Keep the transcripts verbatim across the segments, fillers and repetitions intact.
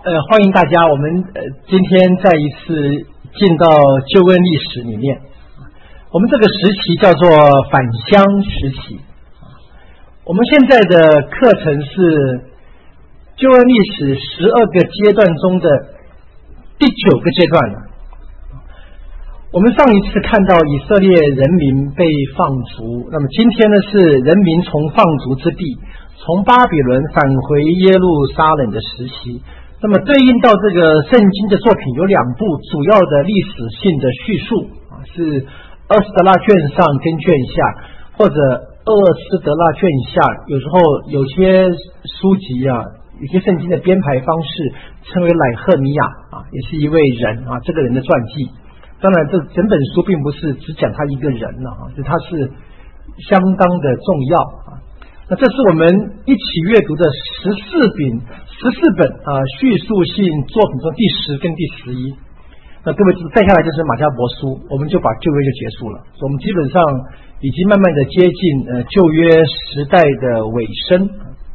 呃，欢迎大家，我们呃今天再一次进到救恩历史里面。我们这个时期叫做返乡时期。我们现在的课程是救恩历史十二个阶段中的第九个阶段了。我们上一次看到以色列人民被放逐，那么今天呢是人民从放逐之地，从巴比伦返回耶路撒冷的时期。那么对应到这个圣经的作品有两部主要的历史性的叙述啊，是厄斯德拉卷上跟卷下，或者厄斯德拉卷下。有时候有些书籍啊，有些圣经的编排方式称为乃赫米亚啊，也是一位人啊，这个人的传记。当然这整本书并不是只讲他一个人了啊，就他是相当的重要啊。那这是我们一起阅读的十四本十四本啊叙述性作品中第十跟第十一。那各位再下来就是马加伯书，我们就把旧约就结束了。我们基本上已经慢慢的接近呃旧约时代的尾声。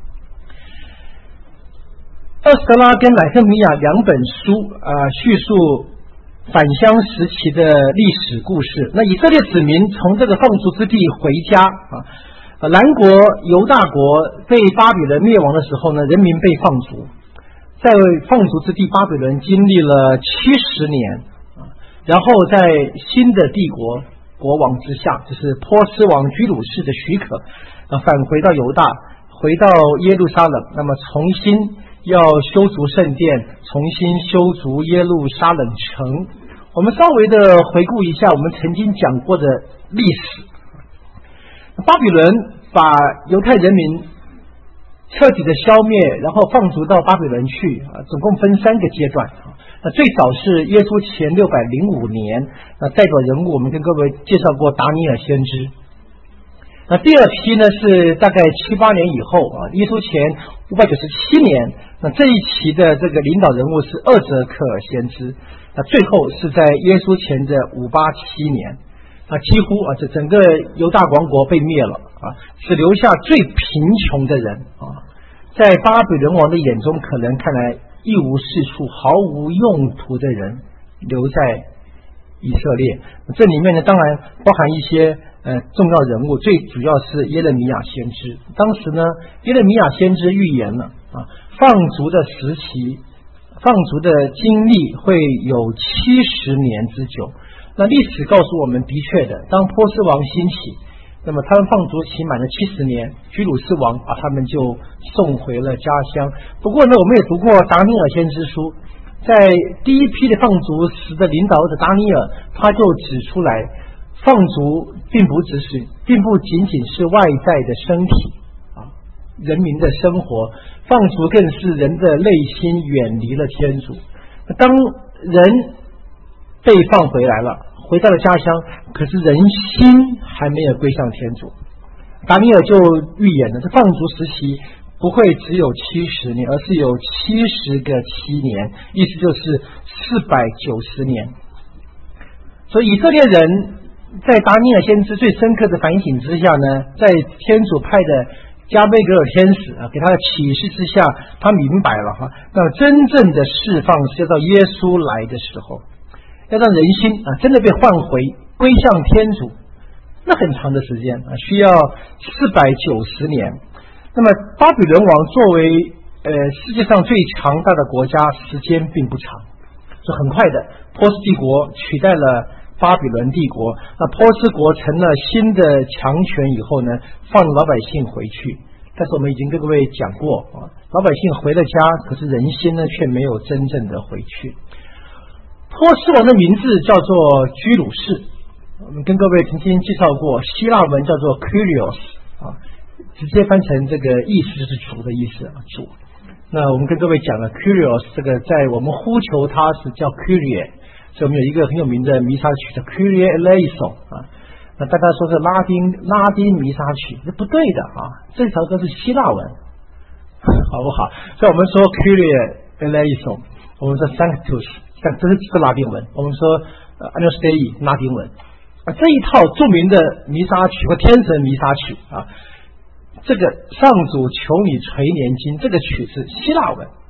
厄斯德拉跟乃赫米亚两本书啊叙述返乡时期的历史故事。那以色列子民从这个放逐之地回家啊。南国犹大国被巴比伦灭亡的时候呢，人民被放逐，在放逐之地巴比伦经历了七十年啊，然后在新的帝国国王之下，就是波斯王居鲁士的许可啊，返回到犹大，回到耶路撒冷，那么重新要修筑圣殿，重新修筑耶路撒冷城。我们稍微的回顾一下我们曾经讲过的历史。巴比伦把犹太人民彻底的消灭，然后放逐到巴比伦去啊，总共分三个阶段啊。那最早是耶稣前六百零五年，那代表人物我们跟各位介绍过达尼尔先知。那第二批呢是大概七八年以后啊，耶稣前五百九十七年，那这一期的这个领导人物是厄泽克尔先知。那最后是在耶稣前的五八七年。啊，几乎啊，这整个犹大王国被灭了啊，只留下最贫穷的人啊，在巴比伦王的眼中，可能看来一无是处、毫无用途的人留在以色列。这里面呢，当然包含一些呃重要人物，最主要是耶勒米亚先知。当时呢，耶勒米亚先知预言了啊，放逐的时期、放逐的经历会有七十年之久。那历史告诉我们，的确的，当波斯王兴起，那么他们放逐期满了七十年，居鲁士王把他们就送回了家乡。不过呢，我们也读过达尼尔先知书，在第一批的放逐时的领导者达尼尔，他就指出来，放逐并不只是，并不仅仅是外在的身体啊，人民的生活，放逐更是人的内心远离了天主。当人被放回来了，回到了家乡，可是人心还没有归向天主。达尼尔就预言了，这放逐时期不会只有七十年，而是有七十个七年，意思就是四百九十年。所以以色列人在达尼尔先知最深刻的反省之下呢，在天主派的加贝格尔天使啊给他的启示之下，他明白了哈，那真正的释放是要到耶稣来的时候。要让人心啊真的被换回归向天主，那很长的时间啊，需要四百九十年。那么巴比伦王作为呃世界上最强大的国家，时间并不长，所以很快的波斯帝国取代了巴比伦帝国。那波斯国成了新的强权以后呢，放老百姓回去。但是我们已经跟各位讲过啊，老百姓回了家，可是人心呢却没有真正的回去。波斯王的名字叫做居鲁士，我们跟各位曾经介绍过，希腊文叫做 Kyrios 啊，直接翻成这个意思就是主的意思啊，主。那我们跟各位讲了 Kyrios 这个，在我们呼求它是叫 Kyrie， 所以我们有一个很有名的弥撒曲叫 Kyrie eleison 啊。那大家说是拉丁拉丁弥撒曲，这不对的啊，这条歌是希腊文，好不好？所以我们说 Kyrie eleison， 我们说 Sanctus。但这是这个拉丁文，我们说呃 Agnus Dei 拉丁文啊，这一套著名的弥撒曲或天神弥撒曲啊，这个上主求你垂怜经，这个曲是希腊文啊，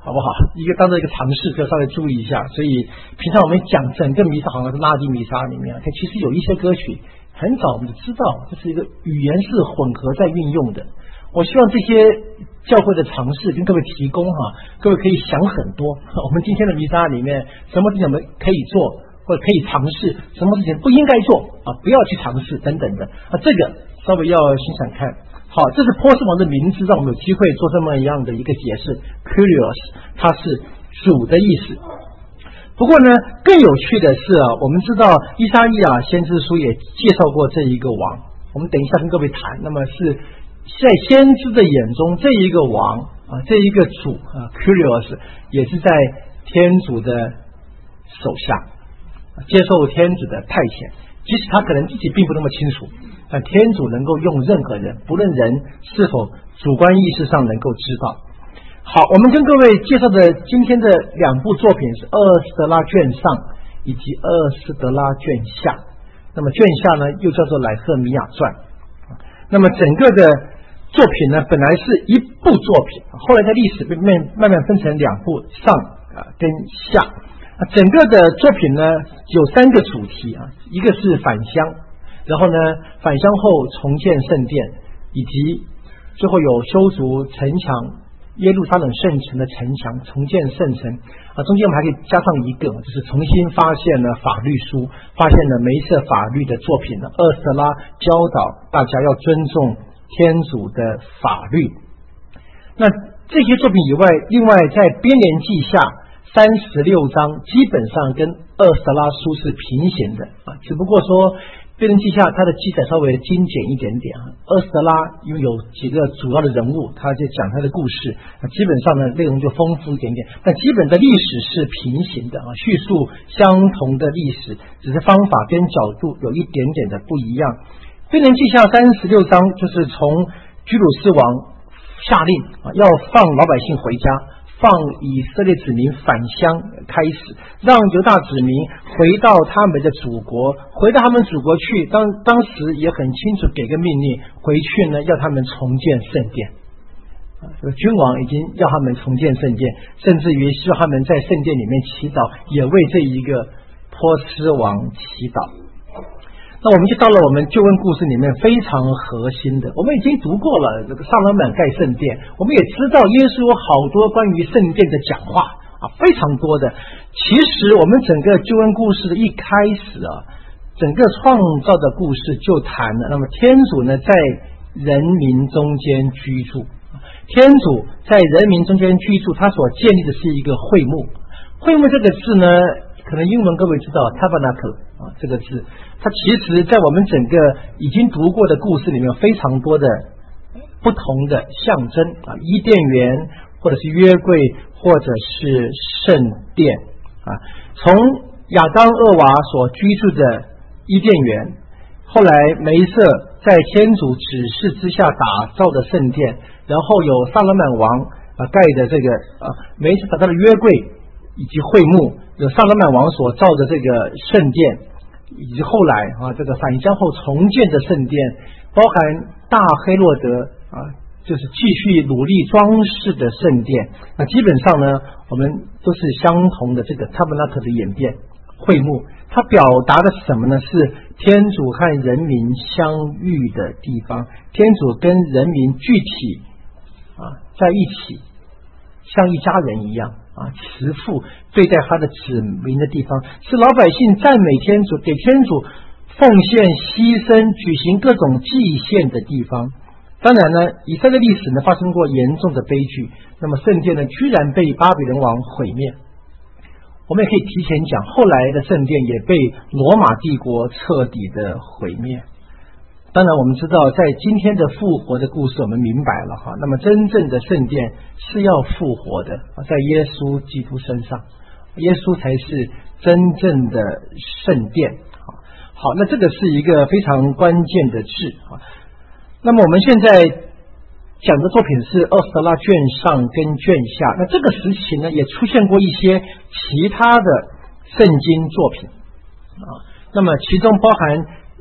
好不好？一个当做一个尝试，就稍微注意一下。所以平常我们讲整个弥撒好像是拉丁弥撒里面，它其实有一些歌曲很早我们就知道，这是一个语言是混合在运用的。我希望这些教会的尝试跟各位提供哈，各位可以想很多。我们今天的弥撒里面，什么事情我们可以做，或者可以尝试，什么事情不应该做啊，不要去尝试等等的啊，这个稍微要欣赏看。好，这是波斯王的名字，让我们有机会做这么样的一个解释。Kyrios， 它是主的意思。不过呢，更有趣的是啊，我们知道以赛亚先知书也介绍过这一个王，我们等一下跟各位谈。那么是在先知的眼中，这一个王啊，这一个主啊 ，Kyrios 也是在天主的手下，接受天主的派遣，即使他可能自己并不那么清楚。但天主能够用任何人，不论人是否主观意识上能够知道。好，我们跟各位介绍的今天的两部作品是《厄斯德拉卷上》以及《厄斯德拉卷下》。那么卷下呢，又叫做《乃赫米亚传》。那么整个的作品呢，本来是一部作品，后来在历史被慢慢分成两部，上啊跟下。整个的作品呢有三个主题啊，一个是返乡。然后呢，返乡后重建圣殿，以及最后有修筑城墙，耶路撒冷圣城的城墙，重建圣城啊。中间我们还可以加上一个，就是重新发现了法律书，发现了梅瑟法律的作品呢。厄斯德拉教导大家要尊重天主的法律。那这些作品以外，另外在编年记下三十六章，基本上跟厄斯德拉书是平行的啊，只不过说。编年记下它的记载稍微精简一点点啊，厄斯德拉因为有几个主要的人物，他就讲他的故事，基本上呢内容就丰富一点点，但基本的历史是平行的啊，叙述相同的历史，只是方法跟角度有一点点的不一样。编年记下三十六章就是从居鲁士王下令啊，要放老百姓回家。放以色列子民返乡开始，让犹大子民回到他们的祖国，回到他们祖国去。当当时也很清楚给个命令，回去呢要他们重建圣殿。啊，这个君王已经要他们重建圣殿，甚至于希望他们在圣殿里面祈祷，也为这一个波斯王祈祷。那我们就到了我们救恩故事里面非常核心的，我们已经读过了这个萨勒满盖圣殿，我们也知道耶稣有好多关于圣殿的讲话啊，非常多的。其实我们整个救恩故事的一开始啊，整个创造的故事就谈了，那么天主呢在人民中间居住，天主在人民中间居住，他所建立的是一个会幕。会幕这个字呢，可能英文各位知道 tabernacle 啊，这个字它其实在我们整个已经读过的故事里面有非常多的不同的象征啊，伊甸园或者是约柜或者是圣殿啊。从亚当厄娃所居住的伊甸园，后来梅瑟在天主指示之下打造的圣殿，然后有萨勒满王啊盖的这个啊梅瑟打造的约柜以及会幕，有萨勒满王所造的这个圣殿，以及后来啊这个返乡后重建的圣殿，包含大黑洛德啊就是继续努力装饰的圣殿。那基本上呢，我们都是相同的这个 tabernacle 的演变。会幕它表达的是什么呢？是天主和人民相遇的地方，天主跟人民具体啊在一起，像一家人一样啊，慈父对待他的子民的地方，是老百姓赞美天主，给天主奉献牺牲，举行各种祭献的地方。当然呢，以色列历史呢发生过严重的悲剧，那么圣殿呢居然被巴比伦王毁灭。我们也可以提前讲，后来的圣殿也被罗马帝国彻底的毁灭。当然我们知道在今天的复活的故事我们明白了哈，那么真正的圣殿是要复活的，在耶稣基督身上，耶稣才是真正的圣殿。好，那这个是一个非常关键的字。那么我们现在讲的作品是厄斯德拉卷上跟卷下，那这个时期呢也出现过一些其他的圣经作品啊，那么其中包含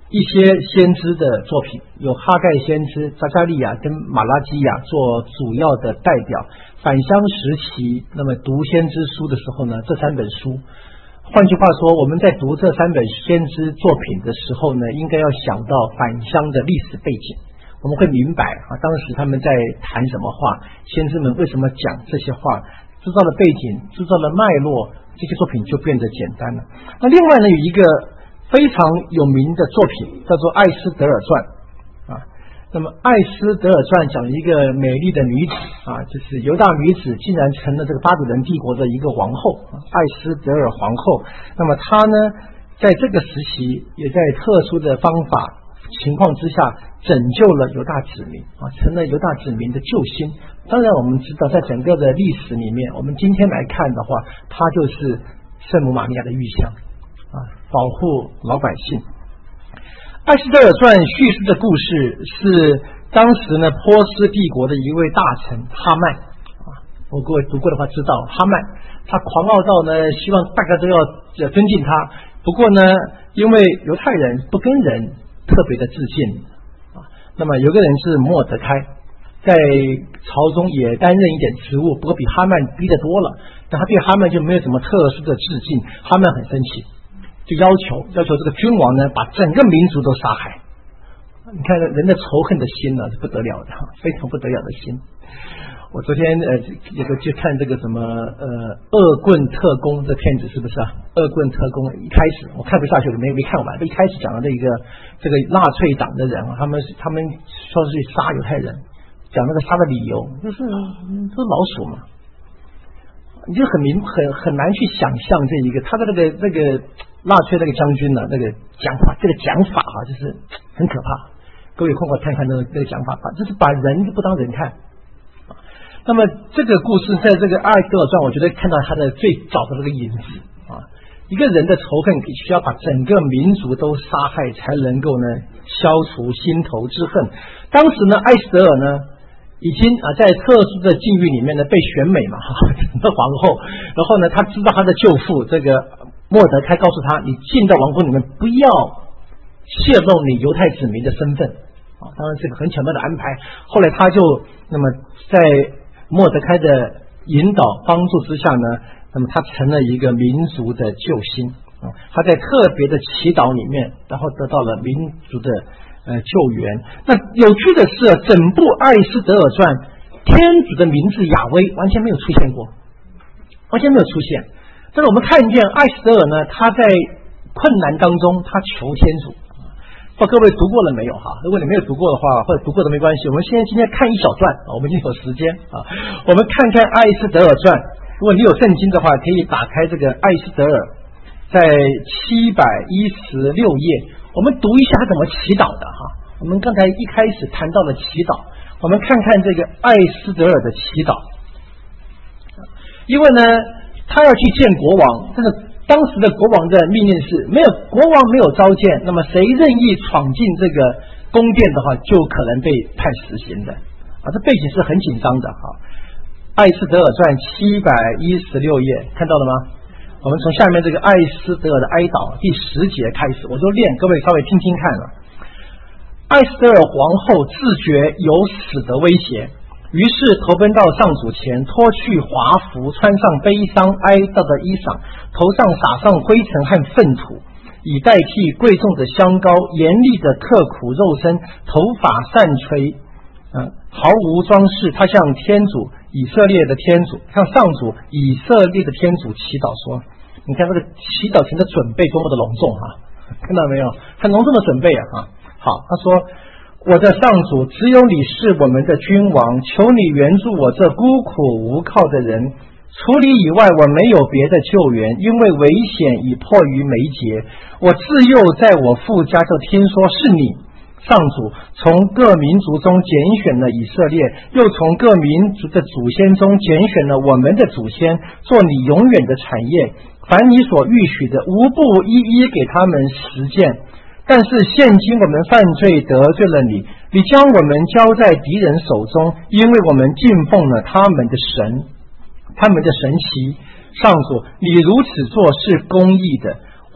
一些先知的作品，有哈盖先知、扎加利亚跟马拉基亚做主要的代表。返乡时期，那么读先知书的时候呢，这三本书，换句话说，我们在读这三本先知作品的时候呢，应该要想到返乡的历史背景，我们会明白啊，当时他们在谈什么话，先知们为什么讲这些话，知道了背景，知道了脉络，这些作品就变得简单了。那另外呢，有一个非常有名的作品叫做《艾斯德尔传》啊。那么《艾斯德尔传》讲一个美丽的女子啊，就是犹大女子竟然成了这个巴比伦帝国的一个王后，艾斯德尔皇后。那么她呢，在这个时期也在特殊的方法情况之下拯救了犹大子民啊，成了犹大子民的救星。当然我们知道在整个的历史里面，我们今天来看的话，它就是圣母玛利亚的预象啊，保护老百姓。艾斯德尔传叙述的故事是当时呢波斯帝国的一位大臣哈曼啊，我各位读过的话知道哈曼他狂傲到呢希望大家都要尊敬他，不过呢因为犹太人不跟人特别的致敬啊，那么有个人是莫德开，在朝中也担任一点职务，不过比哈曼低得多了，但他对哈曼就没有什么特殊的致敬。哈曼很生气，就要求要求这个君王呢把整个民族都杀害。你看人的仇恨的心呢、啊、是不得了的，非常不得了的心。我昨天呃有个去看这个什么呃恶棍特工的片子，是不是啊？恶棍特工一开始我看不下去，没没看完。一开始讲的这个这个纳粹党的人，他们他们说是杀犹太人，讲那个杀的理由就是都是老鼠嘛，你就很明很很难去想象这一个他的那个那个纳粹那个将军呢、啊，那个讲法这个讲法啊，就是很可怕。各位有空我看看那个那个讲法，就是把人不当人看。那么这个故事在这个艾斯德尔传，我觉得看到他的最早的这个影子啊，一个人的仇恨需要把整个民族都杀害才能够呢消除心头之恨。当时呢，艾斯德尔呢已经啊在特殊的境遇里面呢被选美嘛，哈，成了皇后。然后呢，他知道他的舅父这个莫德开告诉他，你进到王宫里面不要泄露你犹太子民的身份啊。当然这个很巧妙的安排。后来他就那么在莫德开的引导帮助之下呢，那么他成了一个民族的救星啊。他在特别的祈祷里面，然后得到了民族的呃救援。那有趣的是，整部艾斯德尔传，天主的名字亚威完全没有出现过，完全没有出现。但是我们看见艾斯德尔呢，他在困难当中，他求天主。不知道各位读过了没有哈？如果你没有读过的话，或者读过的没关系，我们现在今天看一小段，我们已经有时间啊。我们看看艾斯德尔传，如果你有圣经的话，可以打开这个艾斯德尔，在七百一十六页，我们读一下他怎么祈祷的哈。我们刚才一开始谈到了祈祷，我们看看这个艾斯德尔的祈祷。因为呢，他要去见国王，这个当时的国王的命令是，没有国王没有召见，那么谁任意闯进这个宫殿的话，就可能被判死刑的啊。这背景是很紧张的哈。艾斯德尔传七百一十六页看到了吗？我们从下面这个艾斯德尔的哀悼第十节开始，我都练，各位稍微听听看了。艾斯德尔皇后自觉有死的威胁，于是投奔到上主前，脱去华服，穿上悲伤哀悼的衣裳，头上撒上灰尘和粪土，以代替贵重的香膏，严厉的刻苦肉身，头发散垂，嗯，毫无装饰。他向天主以色列的天主，向上主以色列的天主祈祷说，你看这个祈祷前的准备多么的隆重啊，看到没有？很隆重的准备啊。好，他说，我的上主，只有你是我们的君王，求你援助我这孤苦无靠的人，除你以外我没有别的救援，因为危险已迫于眉睫。我自幼在我父家就听说是你，上主从各民族中拣选了以色列，又从各民族的祖先中拣选了我们的祖先，做你永远的产业。凡你所预许的，无不一一给他们实践。但是现今我们犯罪得罪了你，你将我们交在敌人手中，因为我们敬奉了他们的神，他们的神奇。上主，你如此做是公义的。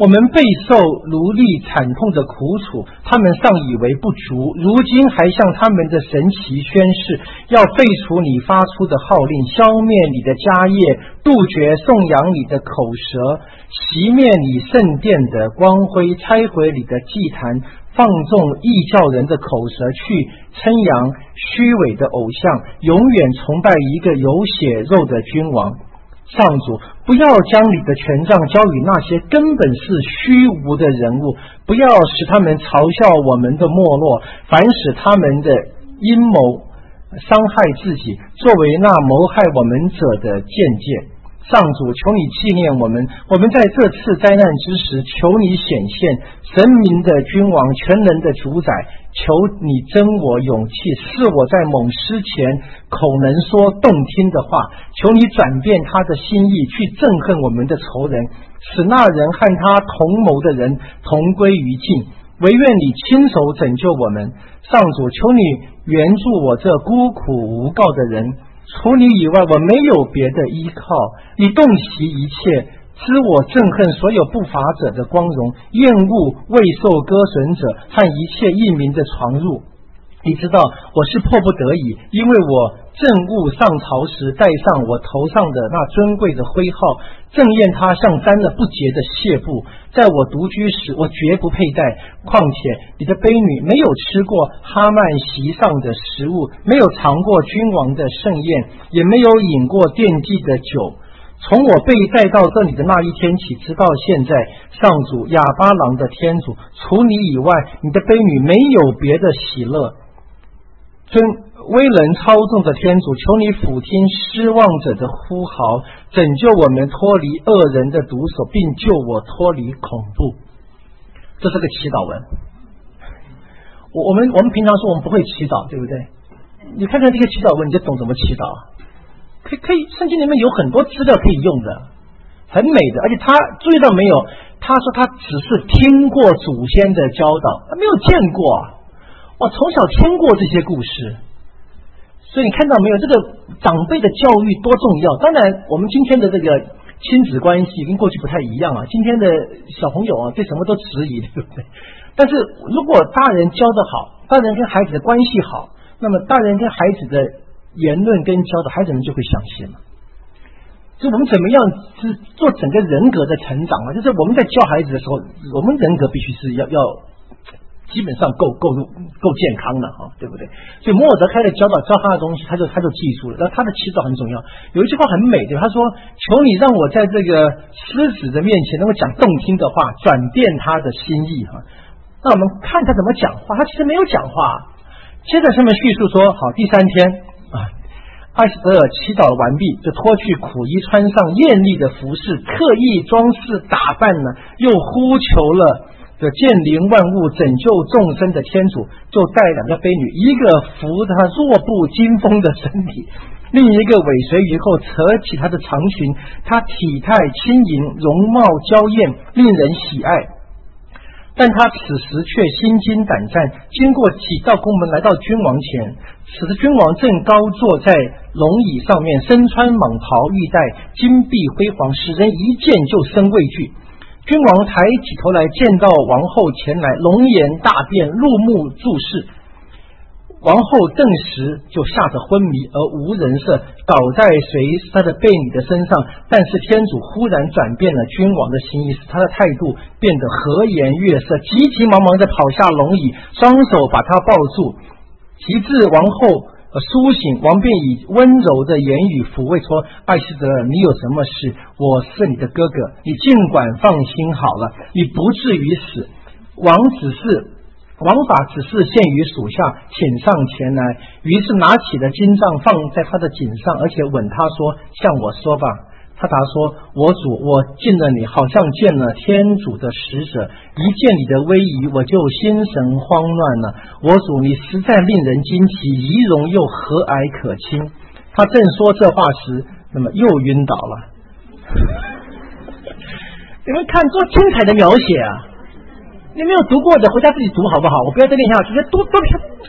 我们备受奴隶惨痛的苦楚，他们尚以为不足，如今还向他们的神祇宣誓，要废除你发出的号令，消灭你的家业，杜绝颂扬你的口舌，熄灭你圣殿的光辉，拆毁你的祭坛，放纵异教人的口舌，去称扬虚伪的偶像，永远崇拜一个有血肉的君王。上主，不要将你的权杖交予那些根本是虚无的人物，不要使他们嘲笑我们的没落，反使他们的阴谋伤害自己，作为那谋害我们者的见解。上主，求你纪念我们，我们在这次灾难之时，求你显现，神明的君王，全能的主宰，求你增我勇气，使我在猛狮前口能说动听的话，求你转变他的心意，去憎恨我们的仇人，使那人和他同谋的人同归于尽。唯愿你亲手拯救我们。上主，求你援助我这孤苦无告的人，除你以外我没有别的依靠，你洞悉一切，知我憎恨所有不法者的光荣，厌恶未受割损者和一切异民的闯入。你知道我是迫不得已，因为我政务上朝时戴上我头上的那尊贵的徽号，正艳它像沾了不洁的屑布，在我独居时我绝不佩戴。况且你的婢女没有吃过哈曼席上的食物，没有尝过君王的盛宴，也没有饮过奠祭的酒。从我被带到这里的那一天起，直到现在，上主亚巴郎的天主，除你以外，你的婢女没有别的喜乐。尊威能操纵的天主，求你俯听失望者的呼号，拯救我们脱离恶人的毒手，并救我脱离恐怖。这是个祈祷文。我我们我们平常说我们不会祈祷，对不对？你看看这个祈祷文，你就懂怎么祈祷。可以可以，圣经里面有很多资料可以用的，很美的。而且他注意到没有？他说他只是听过祖先的教导，他没有见过。我从小听过这些故事，所以你看到没有？这个长辈的教育多重要。当然，我们今天的这个亲子关系跟过去不太一样啊。今天的小朋友啊，对什么都质疑，对不对？但是如果大人教得好，大人跟孩子的关系好，那么大人跟孩子的言论跟教导，孩子们就会相信了。就我们怎么样是做整个人格的成长啊？就是我们在教孩子的时候，我们人格必须是要要基本上够够够健康的哈，对不对？所以摩尔德开的教导教他的东西，他就他就记住了。然后他的祈祷很重要。有一句话很美的，他说：“求你让我在这个狮子的面前能够讲动听的话，转变他的心意哈。”那我们看他怎么讲话，他其实没有讲话。接着上面叙述说，好，第三天啊，艾斯德尔祈祷完毕，就脱去苦衣，穿上艳丽的服饰，刻意装饰打扮呢，又呼求了。这建灵万物、拯救众生的天主，就带两个婢女，一个扶他弱不禁风的身体，另一个尾随于后，扯起他的长裙。他体态轻盈，容貌娇艳，令人喜爱。但他此时却心惊胆战，经过几道宫门，来到君王前。此时君王正高坐在龙椅上面，身穿蟒袍玉带，金碧辉煌，使人一见就生畏惧。君王抬起头来，见到王后前来，龙颜大变，入目注视。王后顿时就吓得昏迷而无人色，倒在随他的婢女的身上。但是天主忽然转变了君王的心意，使他的态度变得和颜悦色，急急忙忙地跑下龙椅，双手把他抱住。及至王后苏醒，王便以温柔的言语抚慰说：“艾斯德尔，你有什么事？我是你的哥哥，你尽管放心好了，你不至于死。王只是王法只是限于属下，请上前来。”于是拿起了金杖放在他的颈上，而且吻他说：“向我说吧。”他答说：“我主，我见了你，好像见了天主的使者，一见你的威仪，我就心神慌乱了。我主，你实在令人惊奇，仪容又和蔼可亲。”他正说这话时，那么又晕倒了。你们看多精彩的描写啊！你没有读过的，回家自己读好不好？我不要再念下去，多多。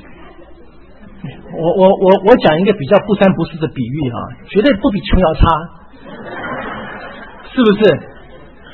我我我我讲一个比较不三不四的比喻哈、啊，绝对不比琼瑶差。是不是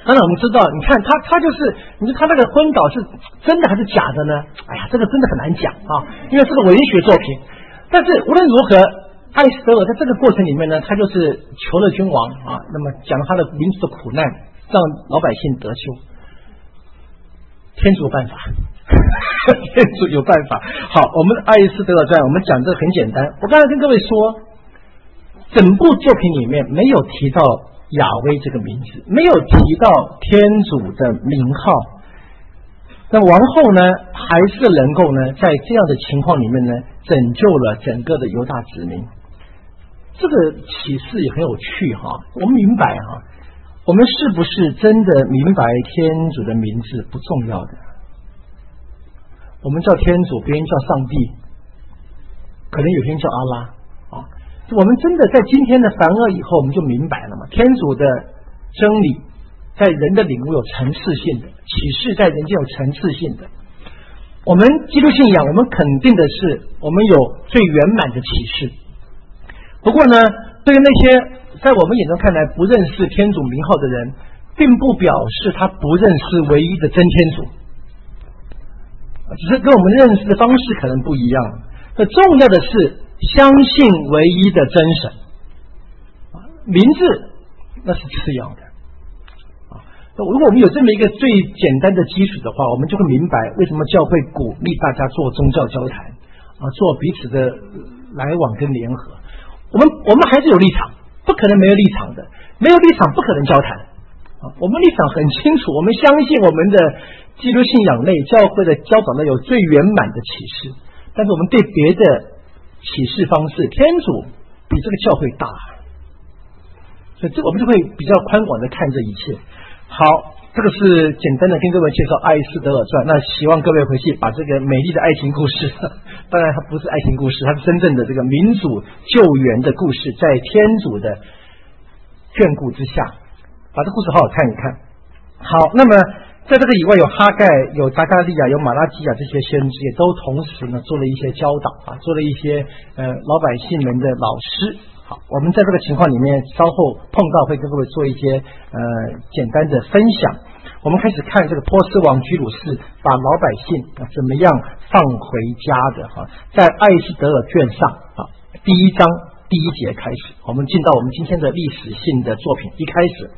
当然我们知道，你看他他就是，你说他那个昏倒是真的还是假的呢？哎呀，这个真的很难讲啊，因为是个文学作品。但是无论如何，艾斯德尔在这个过程里面呢，他就是求了君王啊，那么讲他的民族的苦难，让老百姓得救。天主有办法，天主有办法。好，我们艾斯德尔传，我们讲这个很简单。我刚才跟各位说，整部作品里面没有提到亚威这个名字，没有提到天主的名号。那王后呢，还是能够呢，在这样的情况里面呢，拯救了整个的犹大子民。这个启示也很有趣哈。我们明白哈，我们是不是真的明白天主的名字不重要的？我们叫天主，别人叫上帝，可能有些人叫阿拉啊。我们真的在今天的凡厄以后，我们就明白了嘛，天主的真理在人的领悟有层次性的，启示在人间有层次性的。我们基督信仰，我们肯定的是我们有最圆满的启示。不过呢，对于那些在我们眼中看来不认识天主名号的人，并不表示他不认识唯一的真天主，只是跟我们认识的方式可能不一样。那重要的是相信唯一的真神，名字那是次要的。如果我们有这么一个最简单的基础的话，我们就会明白为什么教会鼓励大家做宗教交谈啊，做彼此的来往跟联合。我们我们还是有立场，不可能没有立场的，没有立场不可能交谈啊。我们立场很清楚，我们相信我们的基督信仰内教会的教导内有最圆满的启示，但是我们对别的启示方式，天主比这个教会大，所以这我们就会比较宽广的看这一切。好，这个是简单的跟各位介绍《艾斯德尔传》。那希望各位回去把这个美丽的爱情故事，当然它不是爱情故事，它是真正的这个民主救援的故事，在天主的眷顾之下，把这故事好好看一看。好，那么在这个以外，有哈盖、有扎加利亚、有马拉基亚这些先知，也都同时呢做了一些教导啊，做了一些呃老百姓们的老师。好，我们在这个情况里面稍后碰到会跟各位做一些呃简单的分享。我们开始看这个波斯王居鲁士把老百姓啊怎么样放回家的哈，在艾斯德尔卷上啊第一章第一节开始，我们进到我们今天的历史性的作品。一开始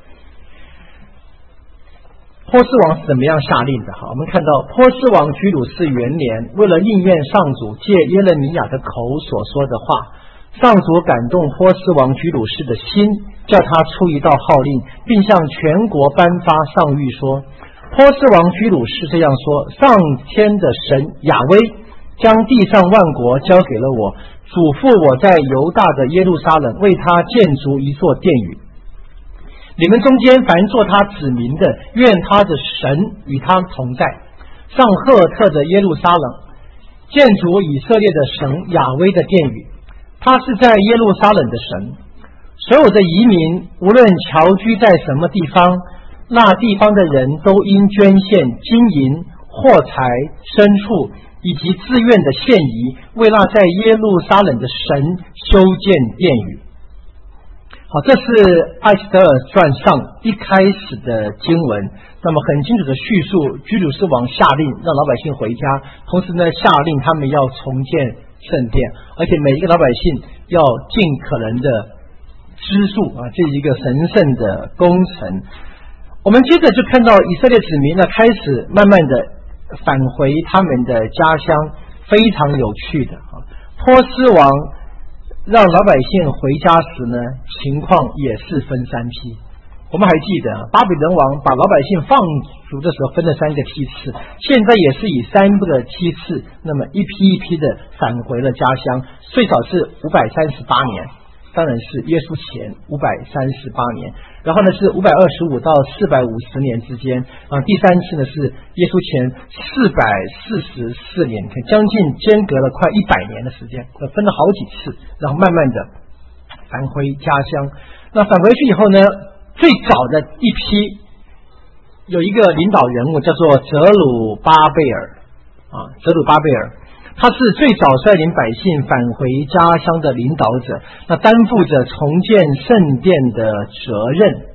波斯王是怎么样下令的？哈，我们看到波斯王居鲁士元年，为了应验上主借耶勒米亚的口所说的话，上主感动波斯王居鲁士的心，叫他出一道号令，并向全国颁发上谕说：波斯王居鲁士这样说，上天的神亚威将地上万国交给了我，嘱咐我在犹大的耶路撒冷为他建筑一座殿宇。你们中间凡做他子民的，愿他的神与他同在，上赫特的耶路撒冷建筑以色列的神亚威的殿宇。他是在耶路撒冷的神，所有的移民无论侨居在什么地方，那地方的人都应捐献金银、货财、牲畜以及自愿的献仪，为那在耶路撒冷的神修建殿宇。好，这是艾斯德尔传上一开始的经文，那么很清楚的叙述居鲁士王下令让老百姓回家，同时呢下令他们要重建圣殿，而且每一个老百姓要尽可能的支助啊，这是一个神圣的工程。我们接着就看到以色列子民呢开始慢慢的返回他们的家乡，非常有趣的啊。波斯王让老百姓回家时呢，情况也是分三批。我们还记得巴比伦王把老百姓放逐的时候分了三个梯次，现在也是以三个梯次，那么一批一批的返回了家乡，最少是五百三十八年，当然是耶稣前五百三十八年，然后呢是五百二十五到四百五十年之间啊，第三次呢是耶稣前四百四十四年，将近间隔了快一百年的时间，分了好几次，然后慢慢的返回家乡。那返回去以后呢，最早的一批有一个领导人物叫做泽鲁巴贝尔啊，泽鲁巴贝尔，他是最早率领百姓返回家乡的领导者，那担负着重建圣殿的责任。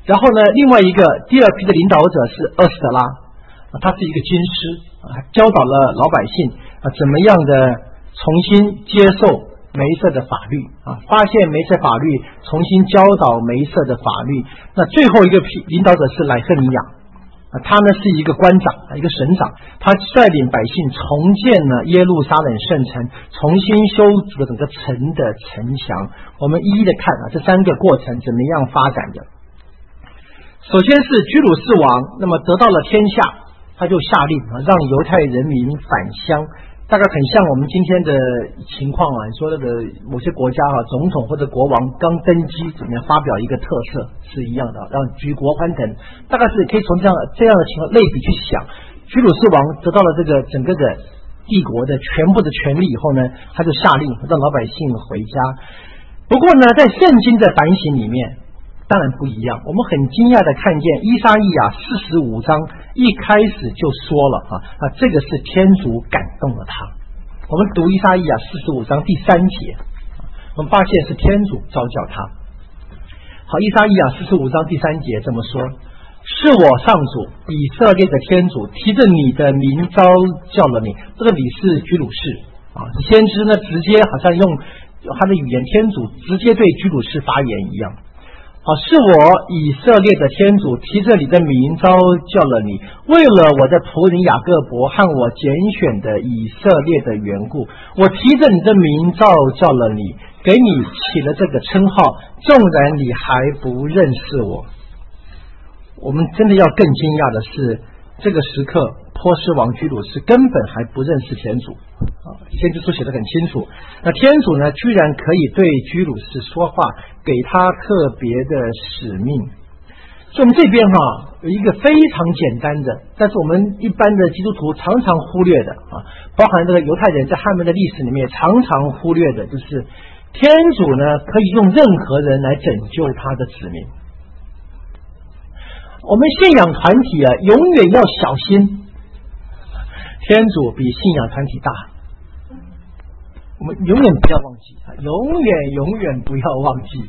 然后呢，另外一个第二批的领导者是厄斯特拉，他是一个军师啊，教导了老百姓啊怎么样的重新接受梅瑟的法律啊，发现梅瑟法律，重新教导梅瑟的法律。那最后一个领导者是乃赫米亚啊，他呢是一个官长，一个省长，他率领百姓重建了耶路撒冷圣城，重新修筑了整个城的城墙。我们一一的看啊，这三个过程怎么样发展的。首先是居鲁士王，那么得到了天下，他就下令啊，让犹太人民返乡。大概很像我们今天的情况啊，说那个某些国家啊，总统或者国王刚登基，怎么样发表一个特色是一样的，让举国欢腾。大概是可以从这样这样的情况类比去想，居鲁士王得到了这个整个的帝国的全部的权利以后呢，他就下令让老百姓回家。不过呢，在圣经的反省里面，当然不一样。我们很惊讶的看见以赛亚四十五章一开始就说了啊啊，这个是天主感动了他。我们读以赛亚四十五章第三节，我们发现是天主召叫他。好，以赛亚四十五章第三节这么说：是我上主以色列的天主提着你的名召叫了你。这个你是居鲁士啊，先知呢直接好像用他的语言，天主直接对居鲁士发言一样。好，是我以色列的天主提着你的名召叫了你，为了我的仆人雅各伯和我拣选的以色列的缘故，我提着你的名召叫了你，给你起了这个称号，纵然你还不认识我。我们真的要更惊讶的是，这个时刻波斯王居鲁士根本还不认识天主啊，先知书写得很清楚。那天主呢，居然可以对居鲁士说话，给他特别的使命。所以我们这边哈、啊、有一个非常简单的，但是我们一般的基督徒常常忽略的啊，包含这个犹太人在他们的历史里面常常忽略的，就是天主呢可以用任何人来拯救他的子民。我们信仰团体啊，永远要小心，天主比信仰团体大，我们永远不要忘记，永远永远不要忘记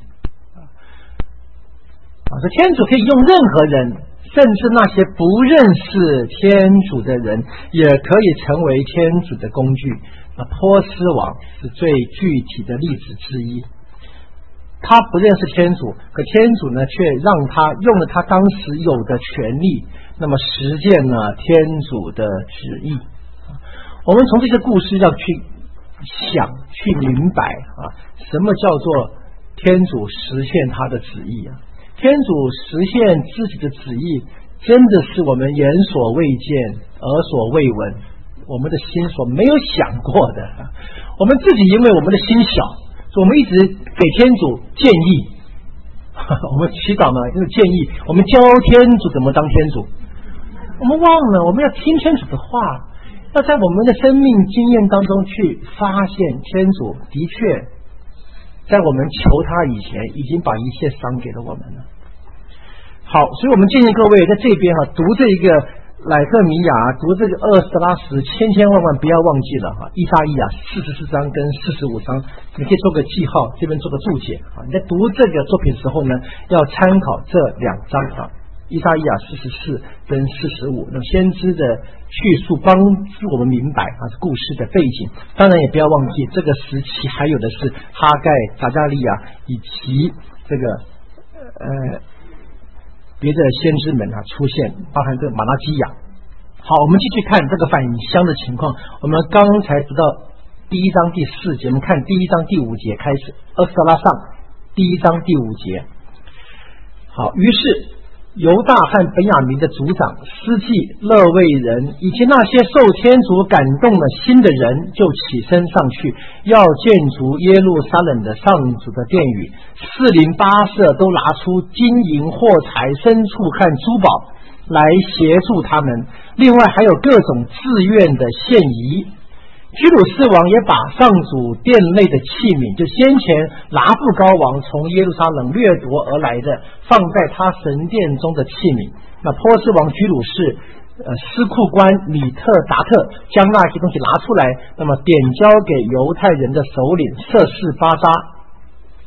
啊！说天主可以用任何人，甚至那些不认识天主的人，也可以成为天主的工具。那波斯王是最具体的例子之一。他不认识天主，可天主呢却让他用了他当时有的权利，那么实践了天主的旨意。我们从这些故事要去想去明白啊，什么叫做天主实现他的旨意啊？天主实现自己的旨意，真的是我们眼所未见耳所未闻，我们的心所没有想过的。我们自己因为我们的心小，我们一直给天主建议，我们祈祷呢就是建议我们教天主怎么当天主，我们忘了我们要听天主的话，要在我们的生命经验当中去发现天主的确在我们求他以前已经把一切赏给了我们了。好，所以我们建议各位在这边啊读这一个乃赫米亚，读这个厄斯拉时，千千万万不要忘记了哈，以赛亚四十四章跟四十五章，你可以做个记号，这边做个注解啊。你在读这个作品时候呢，要参考这两章啊，以赛亚四十四跟四十五，那先知的叙述帮助我们明白啊故事的背景。当然也不要忘记这个时期还有的是哈盖、撒迦利亚以及这个呃。别的先知们啊出现，包含这个马拉基亚。好，我们继续看这个返乡的情况。我们刚才读到第一章第四节，我们看第一章第五节开始，厄斯拉上第一章第五节。好，于是犹大和本雅明的族长司祭、勒卫人以及那些受天主感动了心的人，就起身上去，要建筑耶路撒冷的上主的殿宇。四邻八舍都拿出金银货财、牲畜和珠宝来协助他们，另外还有各种自愿的献仪。居鲁士王也把上主殿内的器皿，就先前拿布高王从耶路撒冷掠夺而来的，放在他神殿中的器皿。那波斯王居鲁士呃，司库官米特达特将那些东西拿出来，那么点交给犹太人的首领瑟士巴扎。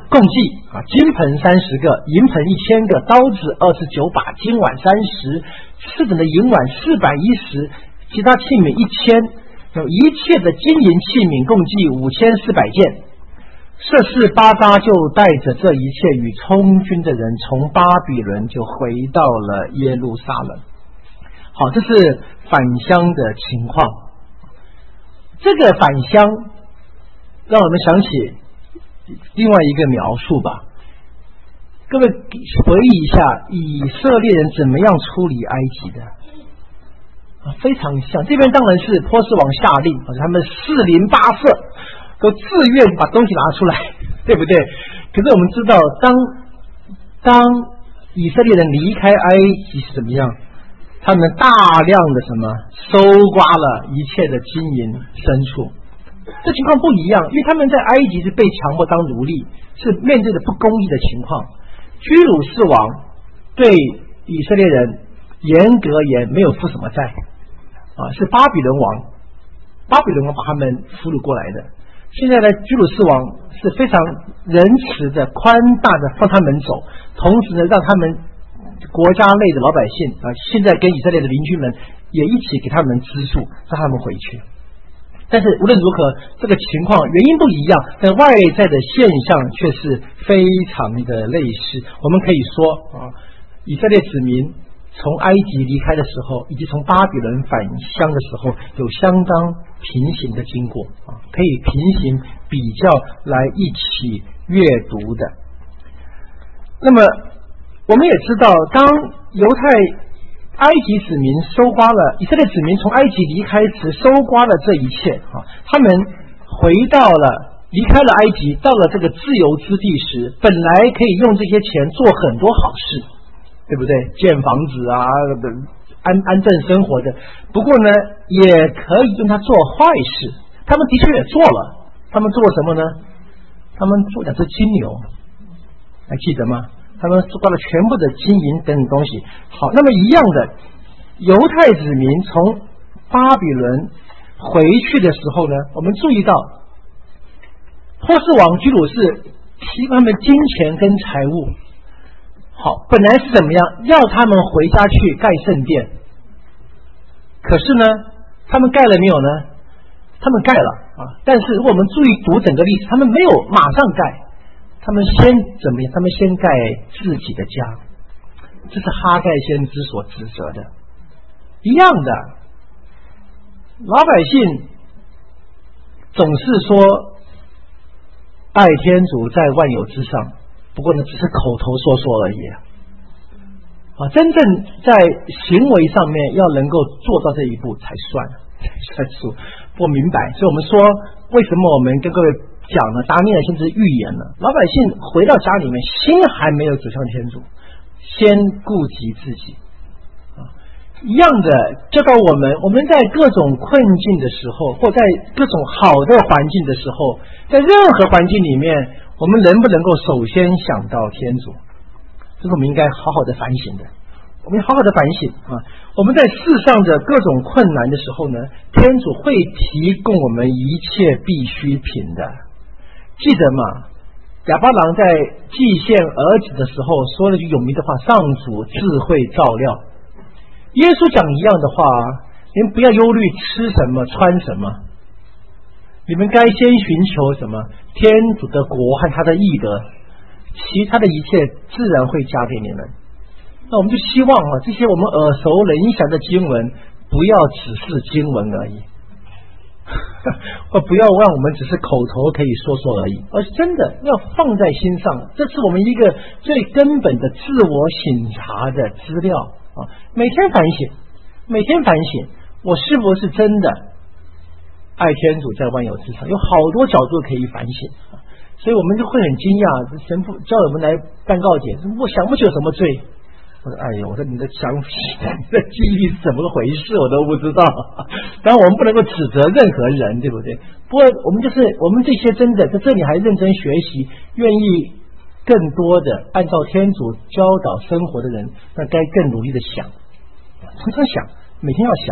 共计啊，金盆三十个，银盆一千个，刀子二十九把，金碗三十，次等的银碗四百一十，其他器皿一千，有一切的金银器皿共计五千四百件。摄士巴扎就带着这一切与充军的人，从巴比伦就回到了耶路撒冷。好，这是返乡的情况。这个返乡让我们想起另外一个描述吧。各位回忆一下，以色列人怎么样出离埃及的啊？非常像。这边当然是波斯王下令，他们四邻八舍都自愿把东西拿出来，对不对？可是我们知道，当当以色列人离开埃及是怎么样？他们大量的什么搜刮了一切的金银牲畜。这情况不一样，因为他们在埃及是被强迫当奴隶，是面对着不公义的情况。居鲁士王对以色列人严格言没有负什么债啊，是巴比伦王巴比伦王把他们俘虏过来的。现在呢，居鲁士王是非常仁慈的、宽大的放他们走，同时呢，让他们国家内的老百姓啊，现在跟以色列的邻居们也一起给他们资助，让他们回去。但是无论如何，这个情况原因不一样，但外在的现象却是非常的类似。我们可以说啊，以色列子民从埃及离开的时候，以及从巴比伦返乡的时候，有相当平行的经过啊，可以平行比较来一起阅读的。那么我们也知道，当犹太埃及子民收刮了以色列子民从埃及离开时收刮了这一切啊，他们回到了离开了埃及，到了这个自由之地时，本来可以用这些钱做很多好事，对不对？建房子啊，安安正生活的。不过呢，也可以用它做坏事。他们的确也做了，他们做了什么呢？他们做两只金牛，还记得吗？他们收刮了全部的金银等等东西。好，那么一样的，犹太子民从巴比伦回去的时候呢，我们注意到波斯王居鲁士提供他们金钱跟财物。好，本来是怎么样？要他们回家去盖圣殿，可是呢，他们盖了没有呢？他们盖了啊，但是如果我们注意读整个历史，他们没有马上盖。他们先怎么样？他们先盖自己的家，这是哈盖先知所指责的。一样的，老百姓总是说爱天主在万有之上，不过呢，只是口头说说而已啊！真正在行为上面要能够做到这一步才算才算数。不明白，所以我们说，为什么我们跟各位讲呢？达尼尔先知预言了，老百姓回到家里面，心还没有走向天主，先顾及自己啊。一样的教导我们，我们在各种困境的时候，或在各种好的环境的时候，在任何环境里面，我们能不能够首先想到天主？这是我们应该好好的反省的。我们好好的反省啊！我们在世上的各种困难的时候呢，天主会提供我们一切必需品的。记得吗？亚巴郎在祭献儿子的时候说了句有名的话：“上主智慧照料。”耶稣讲一样的话：“你们不要忧虑吃什么穿什么，你们该先寻求什么？天主的国和他的义德，其他的一切自然会加给你们。”那我们就希望啊，这些我们耳熟能详的经文，不要只是经文而已，或不要让我们只是口头可以说说而已，而是真的要放在心上。这是我们一个最根本的自我省察的资料啊！每天反省，每天反省，我是不是真的爱天主在万有之上？有好多角度可以反省啊！所以我们就会很惊讶，神父叫我们来办告解，我想不起有什么罪。我说：“哎呦，我说你的想你的记忆是怎么个回事，我都不知道。”当然，我们不能够指责任何人，对不对？不过，我们就是我们这些真的在这里还认真学习，愿意更多的按照天主教导生活的人，那该更努力的想，常常想，每天要想，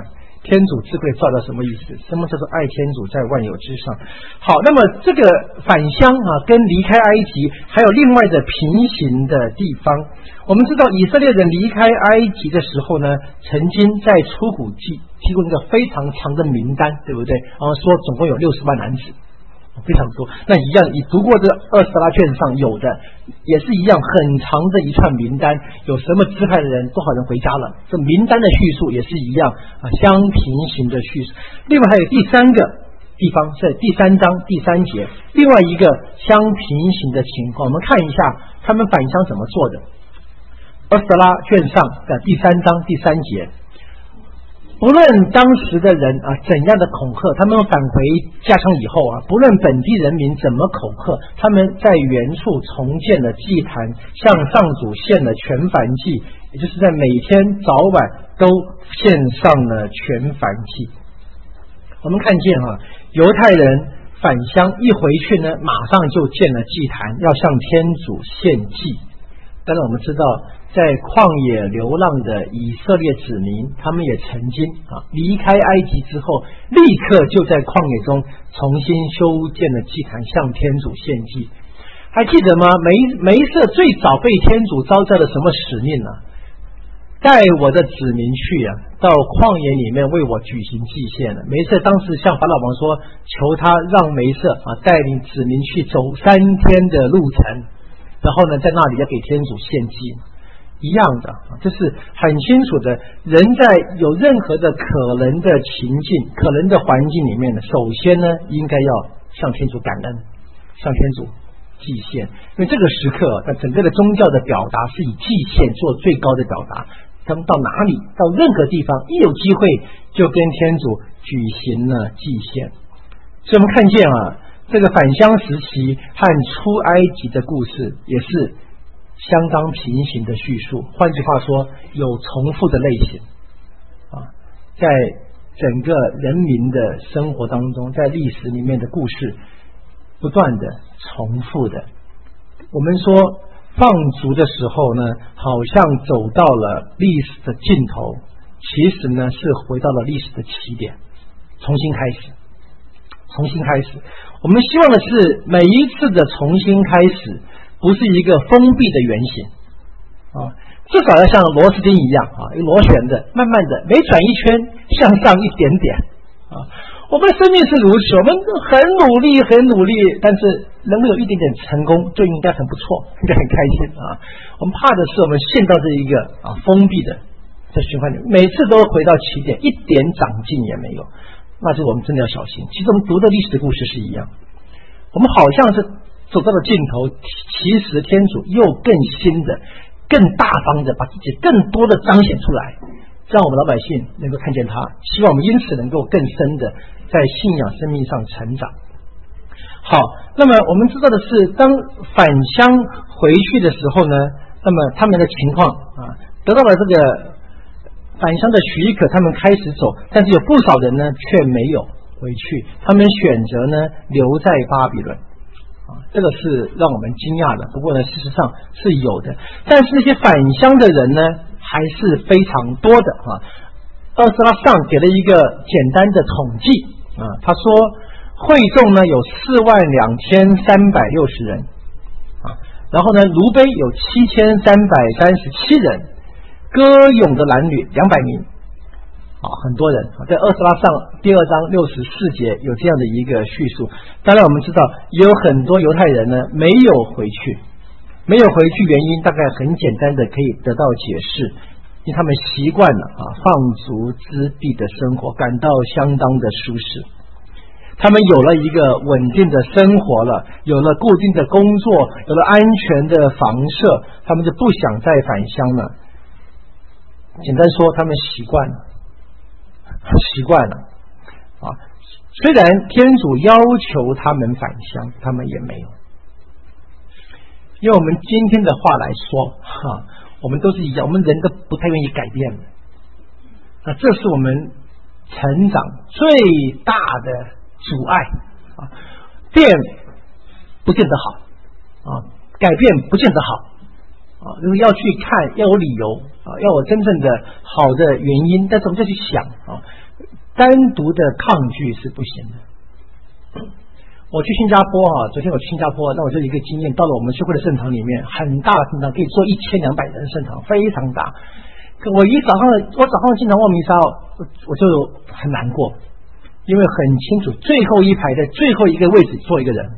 天主智慧造的什么意思？什么叫做爱天主在万有之上？好，那么这个返乡啊，跟离开埃及还有另外的平行的地方。我们知道以色列人离开埃及的时候呢，曾经在出谷记提供一个非常长的名单，对不对？然后说总共有六十万男子。非常多，那一样，你读过这二十拉卷上有的，也是一样很长的一串名单，有什么支派的人，多少人回家了，这名单的叙述也是一样啊，相平行的叙述。另外还有第三个地方是第三章第三节，另外一个相平行的情况，我们看一下他们返乡怎么做的。二十拉卷上的第三章第三节。不论当时的人啊怎样的恐吓，他们返回家乡以后啊，不论本地人民怎么恐吓，他们在原处重建了祭坛，向上主献了全燔祭，也就是在每天早晚都献上了全燔祭。我们看见啊，犹太人返乡一回去呢，马上就建了祭坛，要向天主献祭。当然我们知道在旷野流浪的以色列子民，他们也曾经啊离开埃及之后，立刻就在旷野中重新修建了祭坛，向天主献祭。还记得吗？梅梅瑟最早被天主召叫的什么使命呢？带我的子民去啊，到旷野里面为我举行祭献了。梅瑟当时向法老王说，求他让梅瑟啊带领子民去走三天的路程，然后呢，在那里要给天主献祭。一样的，这是很清楚的。人在有任何的可能的情境、可能的环境里面呢，首先呢，应该要向天主感恩，向天主祭献。因为这个时刻，那整个的宗教的表达是以祭献做最高的表达。他们到哪里，到任何地方，一有机会就跟天主举行了祭献。所以我们看见啊，这个返乡时期和出埃及的故事也是相当平行的叙述，换句话说，有重复的类型啊，在整个人民的生活当中，在历史里面的故事不断的重复的。我们说放逐的时候呢，好像走到了历史的尽头，其实呢是回到了历史的起点，重新开始，重新开始。我们希望的是每一次的重新开始不是一个封闭的圆形啊，至少要像螺丝钉一样啊，螺旋的，慢慢的每转一圈向上一点点啊。我们的生命是如此，我们很努力很努力，但是能够有一点点成功就应该很不错，应该很开心啊。我们怕的是我们陷到这一个啊封闭的这循环里，每次都回到起点，一点长进也没有，那就我们真的要小心。其实我们读的历史的故事是一样，我们好像是走到了尽头，其实天主又更新的、更大方的把自己更多的彰显出来，让我们老百姓能够看见他，希望我们因此能够更深的在信仰生命上成长。好，那么我们知道的是，当返乡回去的时候呢，那么他们的情况啊，得到了这个返乡的许可，他们开始走，但是有不少人呢却没有回去，他们选择呢留在巴比伦。啊，这个是让我们惊讶的，不过呢，事实上是有的。但是那些返乡的人呢，还是非常多的啊。二十拉上给了一个简单的统计啊，他说会众呢有四万两千三百六十人啊，然后呢，卢卑有七千三百三十七人，歌咏的男女两百名。啊，很多人在二十拉上第二章六十四节有这样的一个叙述。当然我们知道也有很多犹太人呢没有回去，没有回去原因大概很简单的可以得到解释，因为他们习惯了啊放逐之地的生活，感到相当的舒适，他们有了一个稳定的生活了，有了固定的工作，有了安全的房舍，他们就不想再返乡了。简单说，他们习惯了习惯了啊！虽然天主要求他们返乡，他们也没有。用我们今天的话来说，哈，我们都是一样，我们人都不太愿意改变的。那这是我们成长最大的阻碍啊！变不见得好啊，改变不见得好啊，就是要去看，要有理由啊，要有真正的好的原因，但是我们就去想啊， 单独的抗拒是不行的。我去新加坡啊，昨天我去新加坡，那我就有一个经验，到了我们教会的圣堂里面，很大的圣堂，可以坐一千两百人的圣堂，非常大。我一早上，我早上经常望弥撒，我就很难过，因为很清楚，最后一排的最后一个位置坐一个人，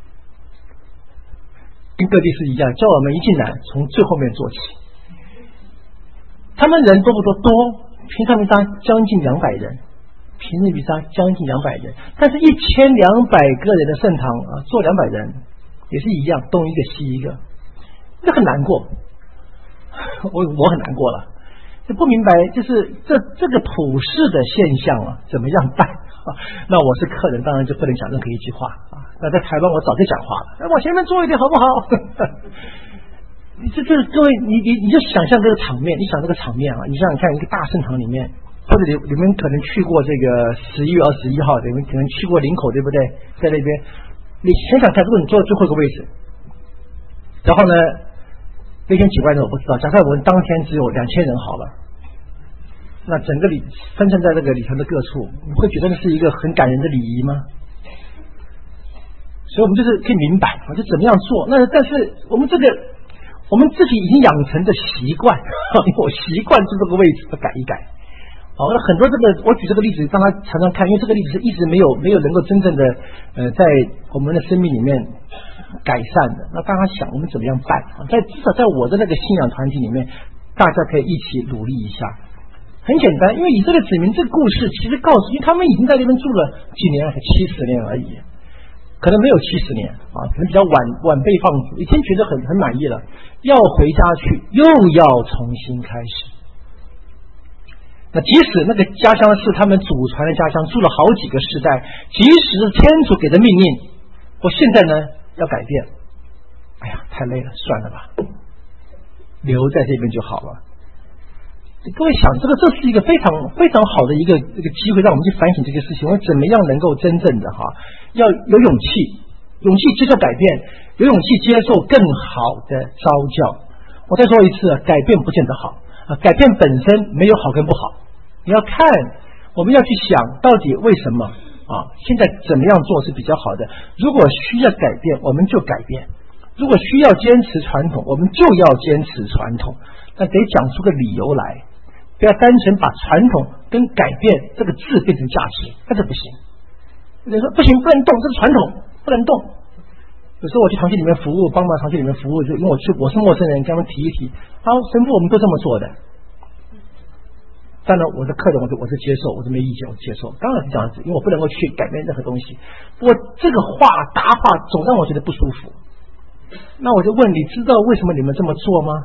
跟各地是一样，叫我们一进来从最后面坐起。他们人多不多？多，平常弥撒将近两百人。平日弥撒将近两百人，但是一千两百个人的圣堂啊，坐两百人也是一样，东一个西一个，这很难过，我我很难过了，就不明白，就是这这个普世的现象啊，怎么样办啊？那我是客人，当然就不能讲任何一句话啊。那在台湾我早就讲话了，哎，往前面坐一点好不好？你这这各位，你你你就想象这个场面，你想这个场面啊，你想想看，一个大圣堂里面。或者你你们可能去过这个十一月二十一号，你们可能去过林口，对不对？在那边，你想想看，如果你坐最后一个位置，然后呢，那天几万人我不知道，假设我们当天只有两千人好了，那整个礼分散在这个里头的各处，你会觉得那是一个很感人的礼仪吗？所以我们就是可以明白啊，就怎么样做。那但是我们这个我们自己已经养成的习惯，我习惯坐这个位置，要改一改。好，那很多这个，我举这个例子，让他常常看，因为这个例子是一直没有没有能够真正的呃，在我们的生命里面改善的。那大家想，我们怎么样办？在至少在我的那个信仰团体里面，大家可以一起努力一下。很简单，因为以色列子民这个故事其实告诉，因为他们已经在那边住了几年，才七十年而已，可能没有七十年啊，可能比较晚晚被放逐，已经觉得很很满意了，要回家去，又要重新开始。那即使那个家乡是他们祖传的家乡，住了好几个世代，即使天主给的命令，我现在呢要改变，哎呀，太累了，算了吧，留在这边就好了。各位想，这个这是一个非常非常好的一个这个机会，让我们去反省这个事情，我怎么样能够真正的哈，要有勇气，勇气接受改变，有勇气接受更好的召教。我再说一次，改变不见得好。改变本身没有好跟不好，你要看，我们要去想到底为什么啊？现在怎么样做是比较好的？如果需要改变，我们就改变；如果需要坚持传统，我们就要坚持传统。那得讲出个理由来，不要单纯把传统跟改变这个字变成价值，那这不行。有人说不行，不能动，这是传统，不能动。有时候我去堂区里面服务，帮忙堂区里面服务，就因为我去我是陌生人，跟他们提一提，好，神父我们都这么做的。当然我的客人我就我是接受，我是没意见，我接受，当然是这样子，因为我不能够去改变任何东西。不过这个话答话总让我觉得不舒服。那我就问，你知道为什么你们这么做吗？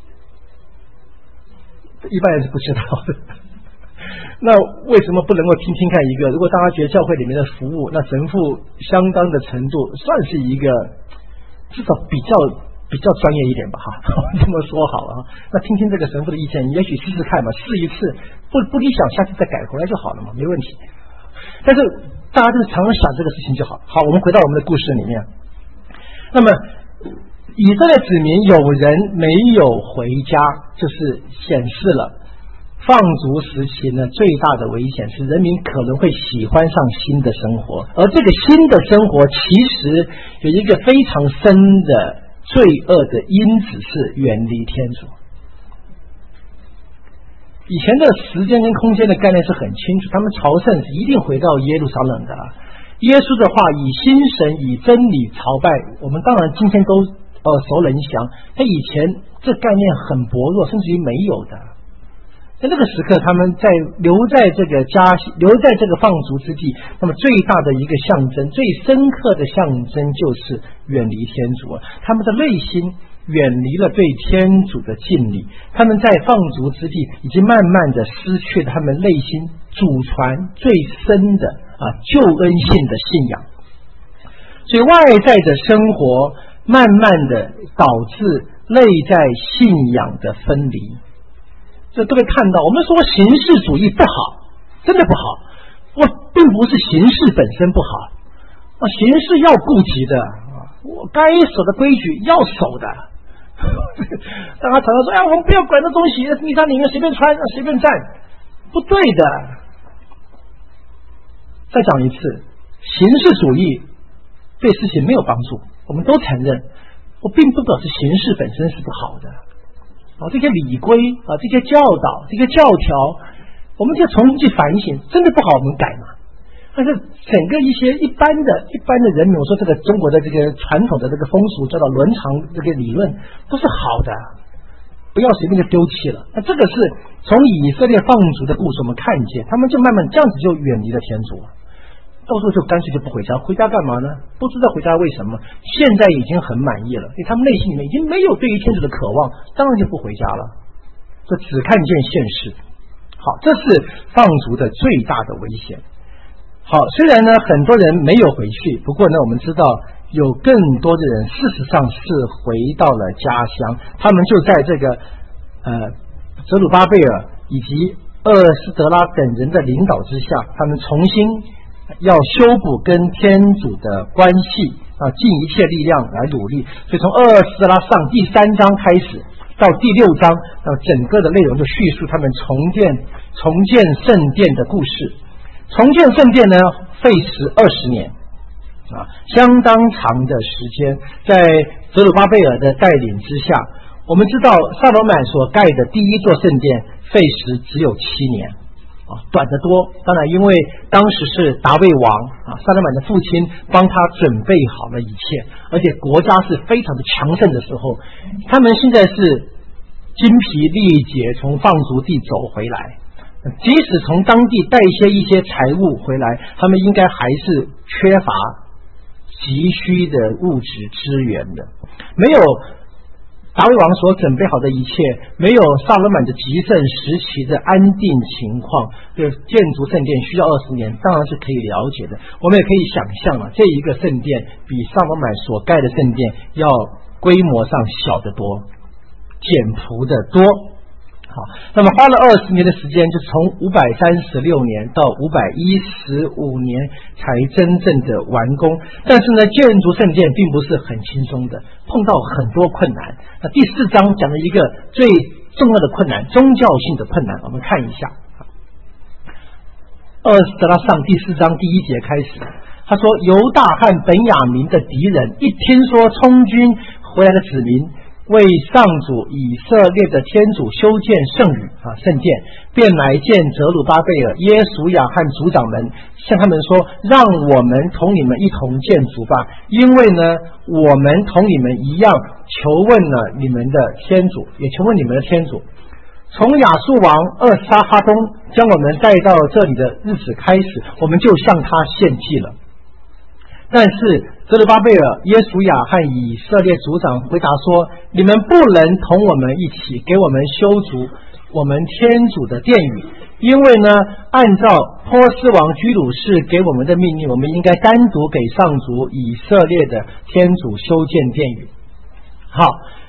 一般人是不知道的。那为什么不能够听听看一个？如果大家觉得教会里面的服务，那神父相当的程度算是一个至少比较比较专业一点吧，哈，这么说好了。那听听这个神父的意见，你也许试试看嘛，试一次不不理想，下次再改回来就好了嘛，没问题。但是大家就是常常想这个事情就好。好，我们回到我们的故事里面。那么以色列子民有人没有回家，就是显示了放逐时期呢，最大的危险是人民可能会喜欢上新的生活，而这个新的生活其实有一个非常深的罪恶的因子，是远离天主。以前的时间跟空间的概念是很清楚，他们朝圣是一定回到耶路撒冷的。耶稣的话以心神以真理朝拜，我们当然今天都耳熟能详，但以前这概念很薄弱，甚至于没有的。在那个时刻，他们在留在这个家，留在这个放逐之地，那么最大的一个象征，最深刻的象征就是远离天主。他们的内心远离了对天主的敬礼，他们在放逐之地已经慢慢的失去了他们内心祖传最深的啊救恩性的信仰，所以外在的生活慢慢的导致内在信仰的分离。这各位看到，我们说形式主义不好，真的不好。我并不是形式本身不好，啊，形式要顾及的，我该守的规矩要守的。大家常常说，哎，我们不要管这东西，你在里面随便穿，随便站，不对的。 再讲一次，形式主义对事情没有帮助，我们都承认。我并不表示形式本身是不好的啊，这些礼规啊，这些教导，这些教条，我们就重新去反省，真的不好我们改嘛。但是整个一些一般的一般的人民，我说这个中国的这个传统的这个风俗叫做伦常这个理论都是好的，不要随便就丢弃了。那这个是从以色列放逐的故事我们看见，他们就慢慢这样子就远离了天主，到时候就干脆就不回家，回家干嘛呢？不知道回家为什么，现在已经很满意了，因为他们内心里面已经没有对于天主的渴望，当然就不回家了，这只看见现实。好，这是放逐的最大的危险。好，虽然呢很多人没有回去，不过呢我们知道有更多的人事实上是回到了家乡，他们就在这个呃泽鲁巴贝尔以及厄斯德拉等人的领导之下，他们重新要修补跟天主的关系啊，尽一切力量来努力。所以从厄斯德拉上第三章开始到第六章，那整个的内容就叙述他们重建重建圣殿的故事。重建圣殿呢，费时二十年啊，相当长的时间。在泽鲁巴贝尔的带领之下，我们知道萨罗满所盖的第一座圣殿费时只有七年啊，短得多。当然，因为当时是大卫王啊，萨罗满的父亲帮他准备好了一切，而且国家是非常的强盛的时候，他们现在是精疲力竭从放逐地走回来。即使从当地带一些一些财物回来，他们应该还是缺乏急需的物质资源的。没有大卫王所准备好的一切，没有萨罗满的极盛时期的安定情况，对建筑圣殿需要二十年，当然是可以了解的。我们也可以想象了，这一个圣殿比萨罗满所盖的圣殿要规模上小得多，简朴的多。好，那么花了二十年的时间，就从五百三十六年到五百一十五年才真正的完工。但是呢，建筑圣殿并不是很轻松的，碰到很多困难。那第四章讲了一个最重要的困难，宗教性的困难，我们看一下。厄斯德拉上第四章第一节开始，他说犹大和本雅明的敌人一听说充军回来的子民为上主以色列的天主修建圣宇啊圣殿，便来见泽鲁巴贝尔、耶稣亚和族长们，向他们说：让我们同你们一同建筑吧，因为呢，我们同你们一样求问了你们的天主，也求问你们的天主。从亚述王厄沙哈东将我们带到这里的日子开始，我们就向他献祭了。但是泽鲁巴贝尔、耶稣亚和以色列族长回答说：你们不能同我们一起给我们修筑我们天主的殿宇，因为呢，按照波斯王居鲁士给我们的命令，我们应该单独给上主以色列的天主修建殿宇。好，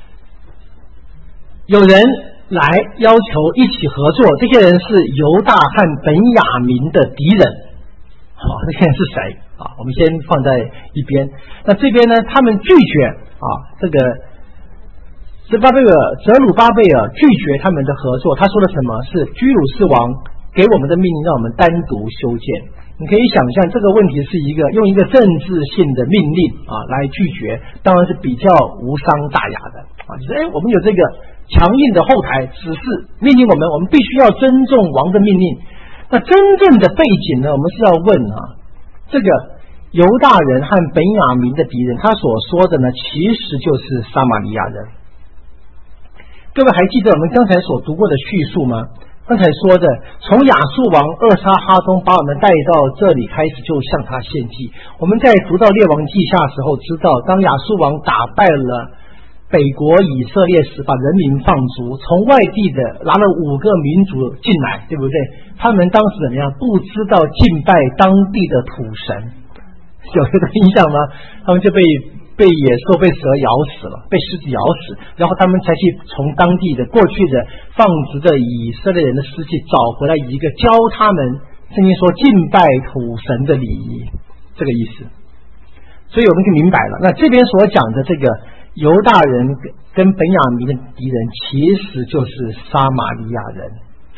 有人来要求一起合作，这些人是犹大和本雅明的敌人。好，这些人是谁啊？我们先放在一边。那这边呢，他们拒绝啊，这个泽巴贝尔、泽鲁巴贝尔拒绝他们的合作。他说了什么？是居鲁士王给我们的命令，让我们单独修建。你可以想象，这个问题是一个用一个政治性的命令啊来拒绝，当然是比较无伤大雅的啊。就是哎，我们有这个强硬的后台指示命令我们，我们必须要尊重王的命令。那真正的背景呢，我们是要问啊，这个犹大人和本雅明的敌人，他所说的呢，其实就是撒玛利亚人。各位还记得我们刚才所读过的叙述吗？刚才说的，从亚述王厄沙哈东把我们带到这里开始，就向他献祭。我们在读到列王记下时候，知道当亚述王打败了北国以色列时，把人民放逐，从外地的拿了五个民族进来，对不对？他们当时怎么样？不知道敬拜当地的土神，有这个印象吗？他们就被被野兽、被蛇咬死了，被狮子咬死，然后他们才去从当地的过去的放逐的以色列人的尸体找回来一个教他们圣经说敬拜土神的礼仪，这个意思。所以我们就明白了，那这边所讲的这个犹大人跟本雅明的敌人，其实就是撒玛利亚人。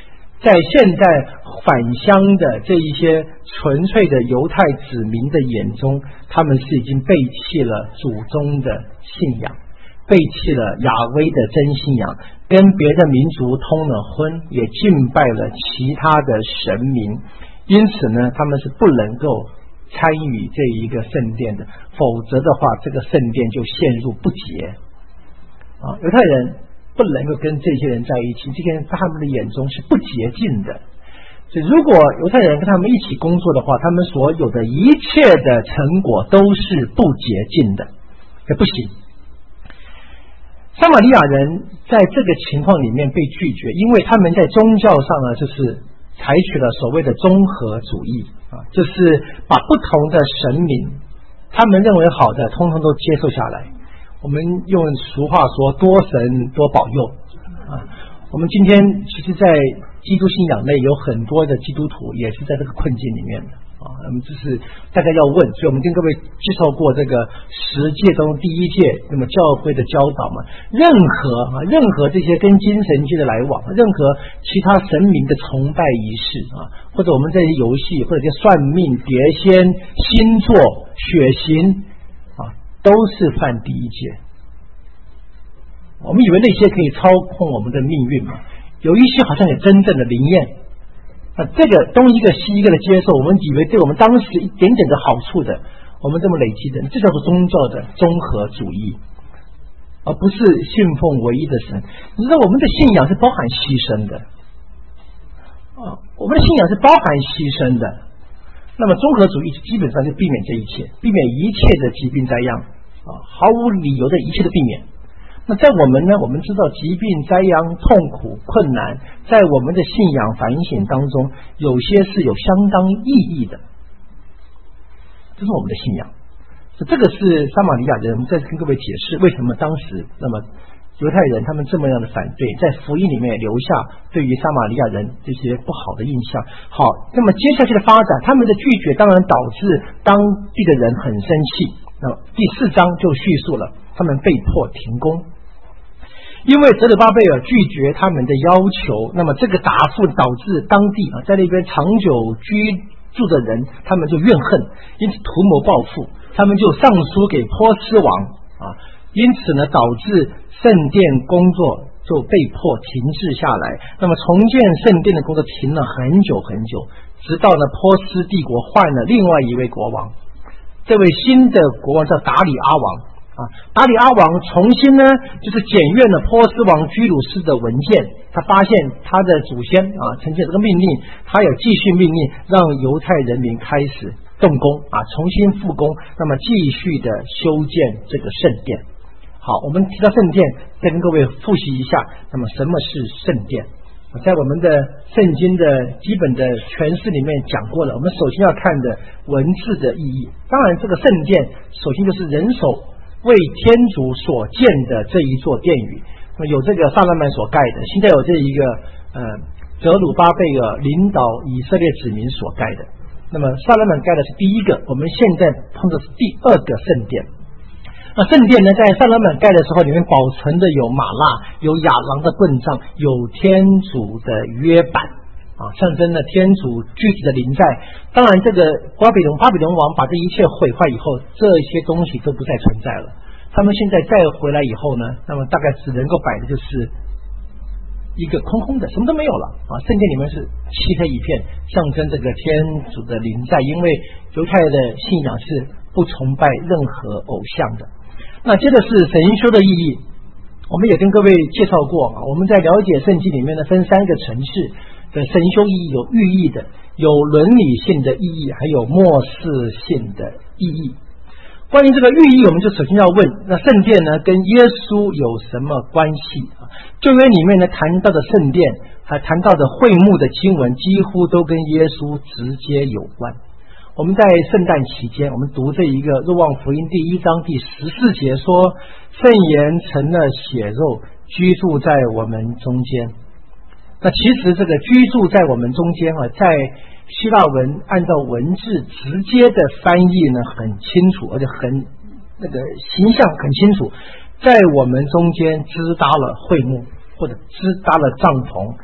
在现在返乡的这一些纯粹的犹太子民的眼中，他们是已经背弃了祖宗的信仰，背弃了亚威的真信仰，跟别的民族通了婚，也敬拜了其他的神明，因此呢，他们是不能够参与这一个圣殿的，否则的话，这个圣殿就陷入不洁啊。犹太人不能够跟这些人在一起，这些人在他们的眼中是不洁净的。所以，如果犹太人跟他们一起工作的话，他们所有的一切的成果都是不洁净的，也不行。撒玛利亚人在这个情况里面被拒绝，因为他们在宗教上呢，就是采取了所谓的综合主义啊，就是把不同的神明，他们认为好的，通通都接受下来。我们用俗话说，多神多保佑啊。我们今天其实，在基督信仰内有很多的基督徒也是在这个困境里面的啊。那么这是大家要问，所以我们跟各位介绍过这个十诫中第一诫，那么教会的教导嘛，任何啊，任何这些跟精神界的来往，任何其他神明的崇拜仪式啊，或者我们这些游戏，或者这些算命、碟仙、星座、血型啊，都是犯第一诫。我们以为那些可以操控我们的命运嘛，有一些好像有真正的灵验啊，这个东一个西一个的接受，我们以为对我们当时一点点的好处的，我们这么累积的，这叫做宗教的综合主义，而不是信奉唯一的神。你知道我们的信仰是包含牺牲的啊，我们的信仰是包含牺牲的。那么综合主义基本上是避免这一切，避免一切的疾病灾殃啊，毫无理由的一切的避免。那在我们呢，我们知道疾病、灾殃、痛苦、困难，在我们的信仰反省当中，有些是有相当意义的，这是我们的信仰。这个是撒玛利亚人，我们再跟各位解释为什么当时那么犹太人他们这么样的反对，在福音里面留下对于撒玛利亚人这些不好的印象。好，那么接下去的发展，他们的拒绝当然导致当地的人很生气。那第四章就叙述了他们被迫停工。因为泽鲁巴贝尔拒绝他们的要求，那么这个答复导致当地啊在那边长久居住的人，他们就怨恨，因此图谋报复，他们就上书给波斯王啊，因此呢导致圣殿工作就被迫停滞下来。那么重建圣殿的工作停了很久很久，直到呢波斯帝国换了另外一位国王，这位新的国王叫达里阿王。啊，达里阿王重新呢，就是检阅了波斯王居鲁士的文件，他发现他的祖先啊，曾经有这个命令，他有继续命令让犹太人民开始动工啊，重新复工，那么继续的修建这个圣殿。好，我们提到圣殿，再跟各位复习一下，那么什么是圣殿？在我们的圣经的基本的诠释里面讲过了，我们首先要看的文字的意义。当然，这个圣殿首先就是人手为天主所建的这一座殿宇，那么有这个萨勒曼所盖的，现在有这一个呃泽鲁巴贝尔领导以色列子民所盖的。那么萨勒曼盖的是第一个，我们现在碰的是第二个圣殿。那圣殿呢，在萨勒曼盖的时候，里面保存的有玛纳，有亚郎的棍杖，有天主的约版啊，象征了天主具体的临在。当然，这个巴比伦巴比伦王把这一切毁坏以后，这些东西都不再存在了。他们现在再回来以后呢，那么大概只能够摆的就是一个空空的，什么都没有了啊！圣殿里面是漆黑一片，象征这个天主的临在。因为犹太的信仰是不崇拜任何偶像的。那接着是神修的意义，我们也跟各位介绍过啊。我们在了解圣经里面呢，分三个层次的神修意义，有寓意的，有伦理性的意义，还有末世性的意义。关于这个寓意，我们就首先要问，那圣殿呢跟耶稣有什么关系啊？旧约里面呢谈到的圣殿，还谈到的会幕的经文，几乎都跟耶稣直接有关。我们在圣诞期间，我们读这一个若望福音第一章第十四节说，圣言成了血肉，居住在我们中间。那其实这个居住在我们中间啊，在希腊文按照文字直接的翻译呢很清楚，而且很那个形象很清楚，在我们中间支搭了会幕，或者支搭了帐篷，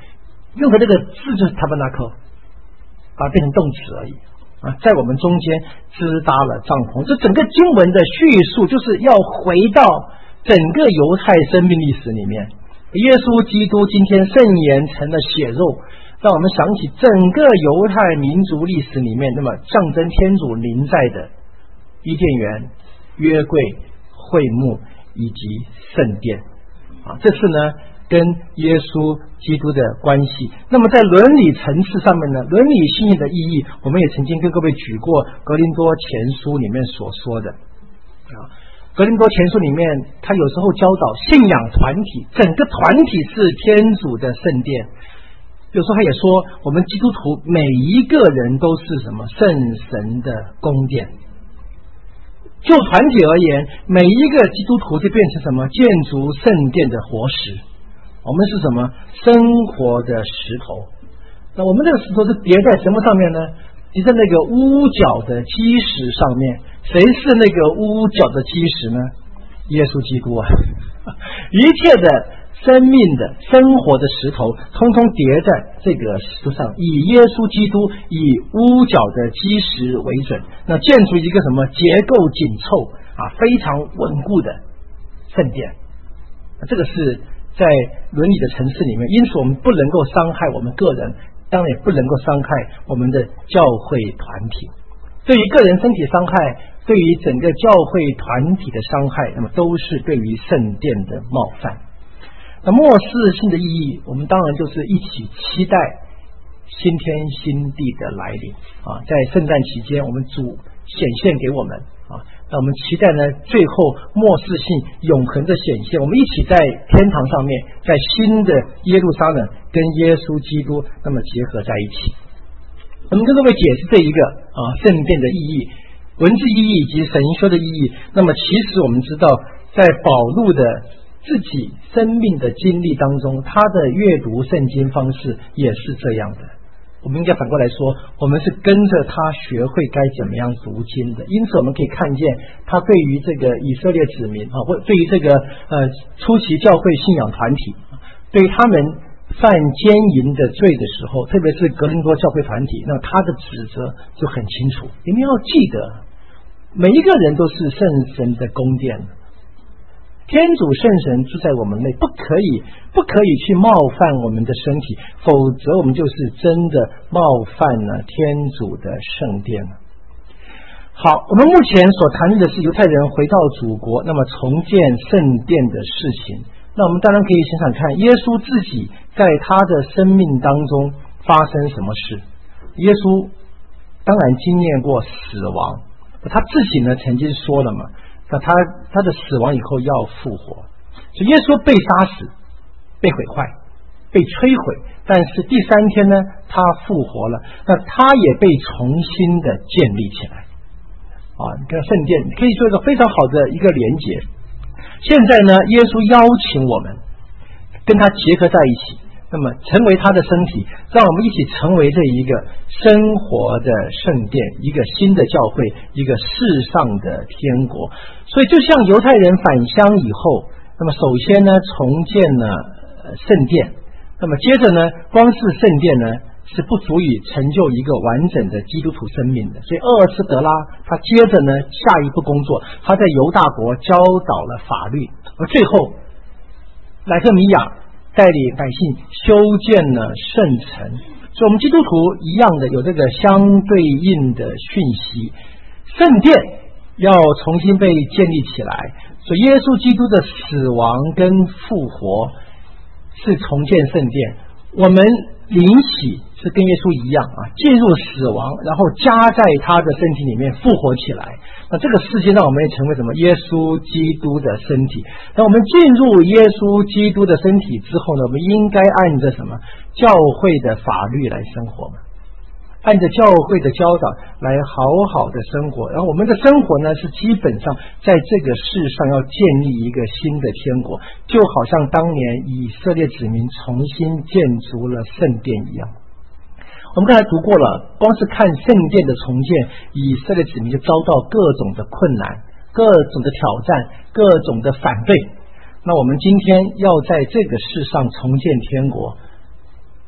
任何这个字就是 tabernacle， 把它变成动词而已啊，在我们中间支搭了帐篷。这整个经文的叙述就是要回到整个犹太生命历史里面，耶稣基督今天圣言成了血肉，让我们想起整个犹太民族历史里面，那么象征天主临在的伊甸园、约柜、会幕以及圣殿啊，这是呢跟耶稣基督的关系。那么在伦理层次上面呢，伦理信义的意义，我们也曾经跟各位举过格林多前书里面所说的啊。格林多前书里面，他有时候教导信仰团体，整个团体是天主的圣殿。有时候他也说，我们基督徒每一个人都是什么圣神的宫殿。就团体而言，每一个基督徒就变成什么建筑圣殿的活石。我们是什么生活的石头？那我们这个石头是叠在什么上面呢？叠在那个屋角的基石上面。谁是那个屋角的基石呢？耶稣基督啊！一切的生命的生活的石头，通通叠在这个石头上，以耶稣基督以屋角的基石为准，那建出一个什么结构紧凑啊，非常稳固的圣殿。这个是在伦理的层次里面，因此我们不能够伤害我们个人，当然也不能够伤害我们的教会团体。对于个人身体伤害，对于整个教会团体的伤害，那么都是对于圣殿的冒犯。那末世性的意义，我们当然就是一起期待新天新地的来临啊！在圣诞期间，我们主显现给我们啊，那我们期待呢，最后末世性永恒的显现，我们一起在天堂上面，在新的耶路撒冷跟耶稣基督那么结合在一起。我们跟各位解释这一个啊圣殿的意义、文字意义以及神修的意义。那么其实我们知道，在保禄的自己生命的经历当中，他的阅读圣经方式也是这样的。我们应该反过来说，我们是跟着他学会该怎么样读经的。因此我们可以看见他对于这个以色列子民啊，或对于这个呃初期教会信仰团体，对于他们犯奸淫的罪的时候，特别是格林多教会团体，那他的指责就很清楚。你们要记得，每一个人都是圣神的宫殿，天主圣神住在我们内，不可以不可以去冒犯我们的身体，否则我们就是真的冒犯了天主的圣殿。好，我们目前所谈论的是犹太人回到祖国，那么重建圣殿的事情。那我们当然可以想想看，耶稣自己在他的生命当中发生什么事。耶稣当然经验过死亡，他自己呢曾经说了嘛，那他他的死亡以后要复活，所以耶稣被杀死、被毁坏、被摧毁，但是第三天呢他复活了，那他也被重新的建立起来啊！你看圣殿可以做一个非常好的一个连结。现在呢，耶稣邀请我们跟他结合在一起，那么成为他的身体，让我们一起成为这一个生活的圣殿，一个新的教会，一个世上的天国。所以就像犹太人返乡以后，那么首先呢重建了圣殿，那么接着呢光是圣殿呢是不足以成就一个完整的基督徒生命的。所以厄尔斯德拉他接着呢下一步工作，他在犹大国教导了法律，而最后莱特米亚带领百姓修建了圣城。所以我们基督徒一样的有这个相对应的讯息，圣殿要重新被建立起来，所以耶稣基督的死亡跟复活是重建圣殿，我们灵洗是跟耶稣一样啊，进入死亡，然后加在他的身体里面复活起来。那这个世界让我们也成为什么？耶稣基督的身体。那我们进入耶稣基督的身体之后呢，我们应该按着什么？教会的法律来生活嘛，按着教会的教导来好好的生活。然后我们的生活呢，是基本上在这个世上要建立一个新的天国，就好像当年以色列子民重新建筑了圣殿一样。我们刚才读过了，光是看圣殿的重建，以色列子民就遭到各种的困难、各种的挑战、各种的反对。那我们今天要在这个世上重建天国，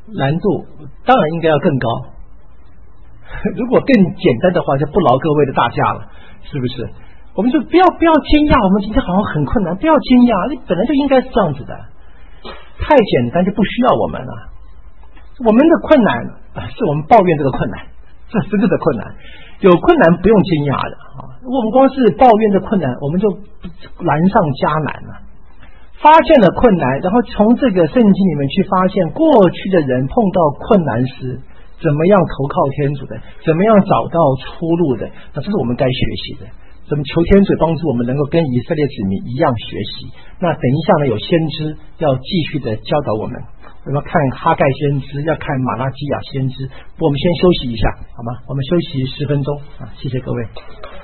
难度当然应该要更高。如果更简单的话，就不劳各位的大驾了，是不是？我们就不要不要惊讶，我们今天好像很困难，不要惊讶，你本来就应该是这样子的。太简单就不需要我们了。我们的困难是我们抱怨这个困难，这是真正的困难。有困难不用惊讶的啊！我们光是抱怨的困难，我们就难上加难了。发现了困难，然后从这个圣经里面去发现过去的人碰到困难时怎么样投靠天主的，怎么样找到出路的，那这是我们该学习的。怎么求天主帮助我们能够跟以色列子民一样学习？那等一下呢，有先知要继续的教导我们，我们要看哈盖先知，要看马拉基亚先知。我们先休息一下，好吗？我们休息十分钟啊，谢谢各位。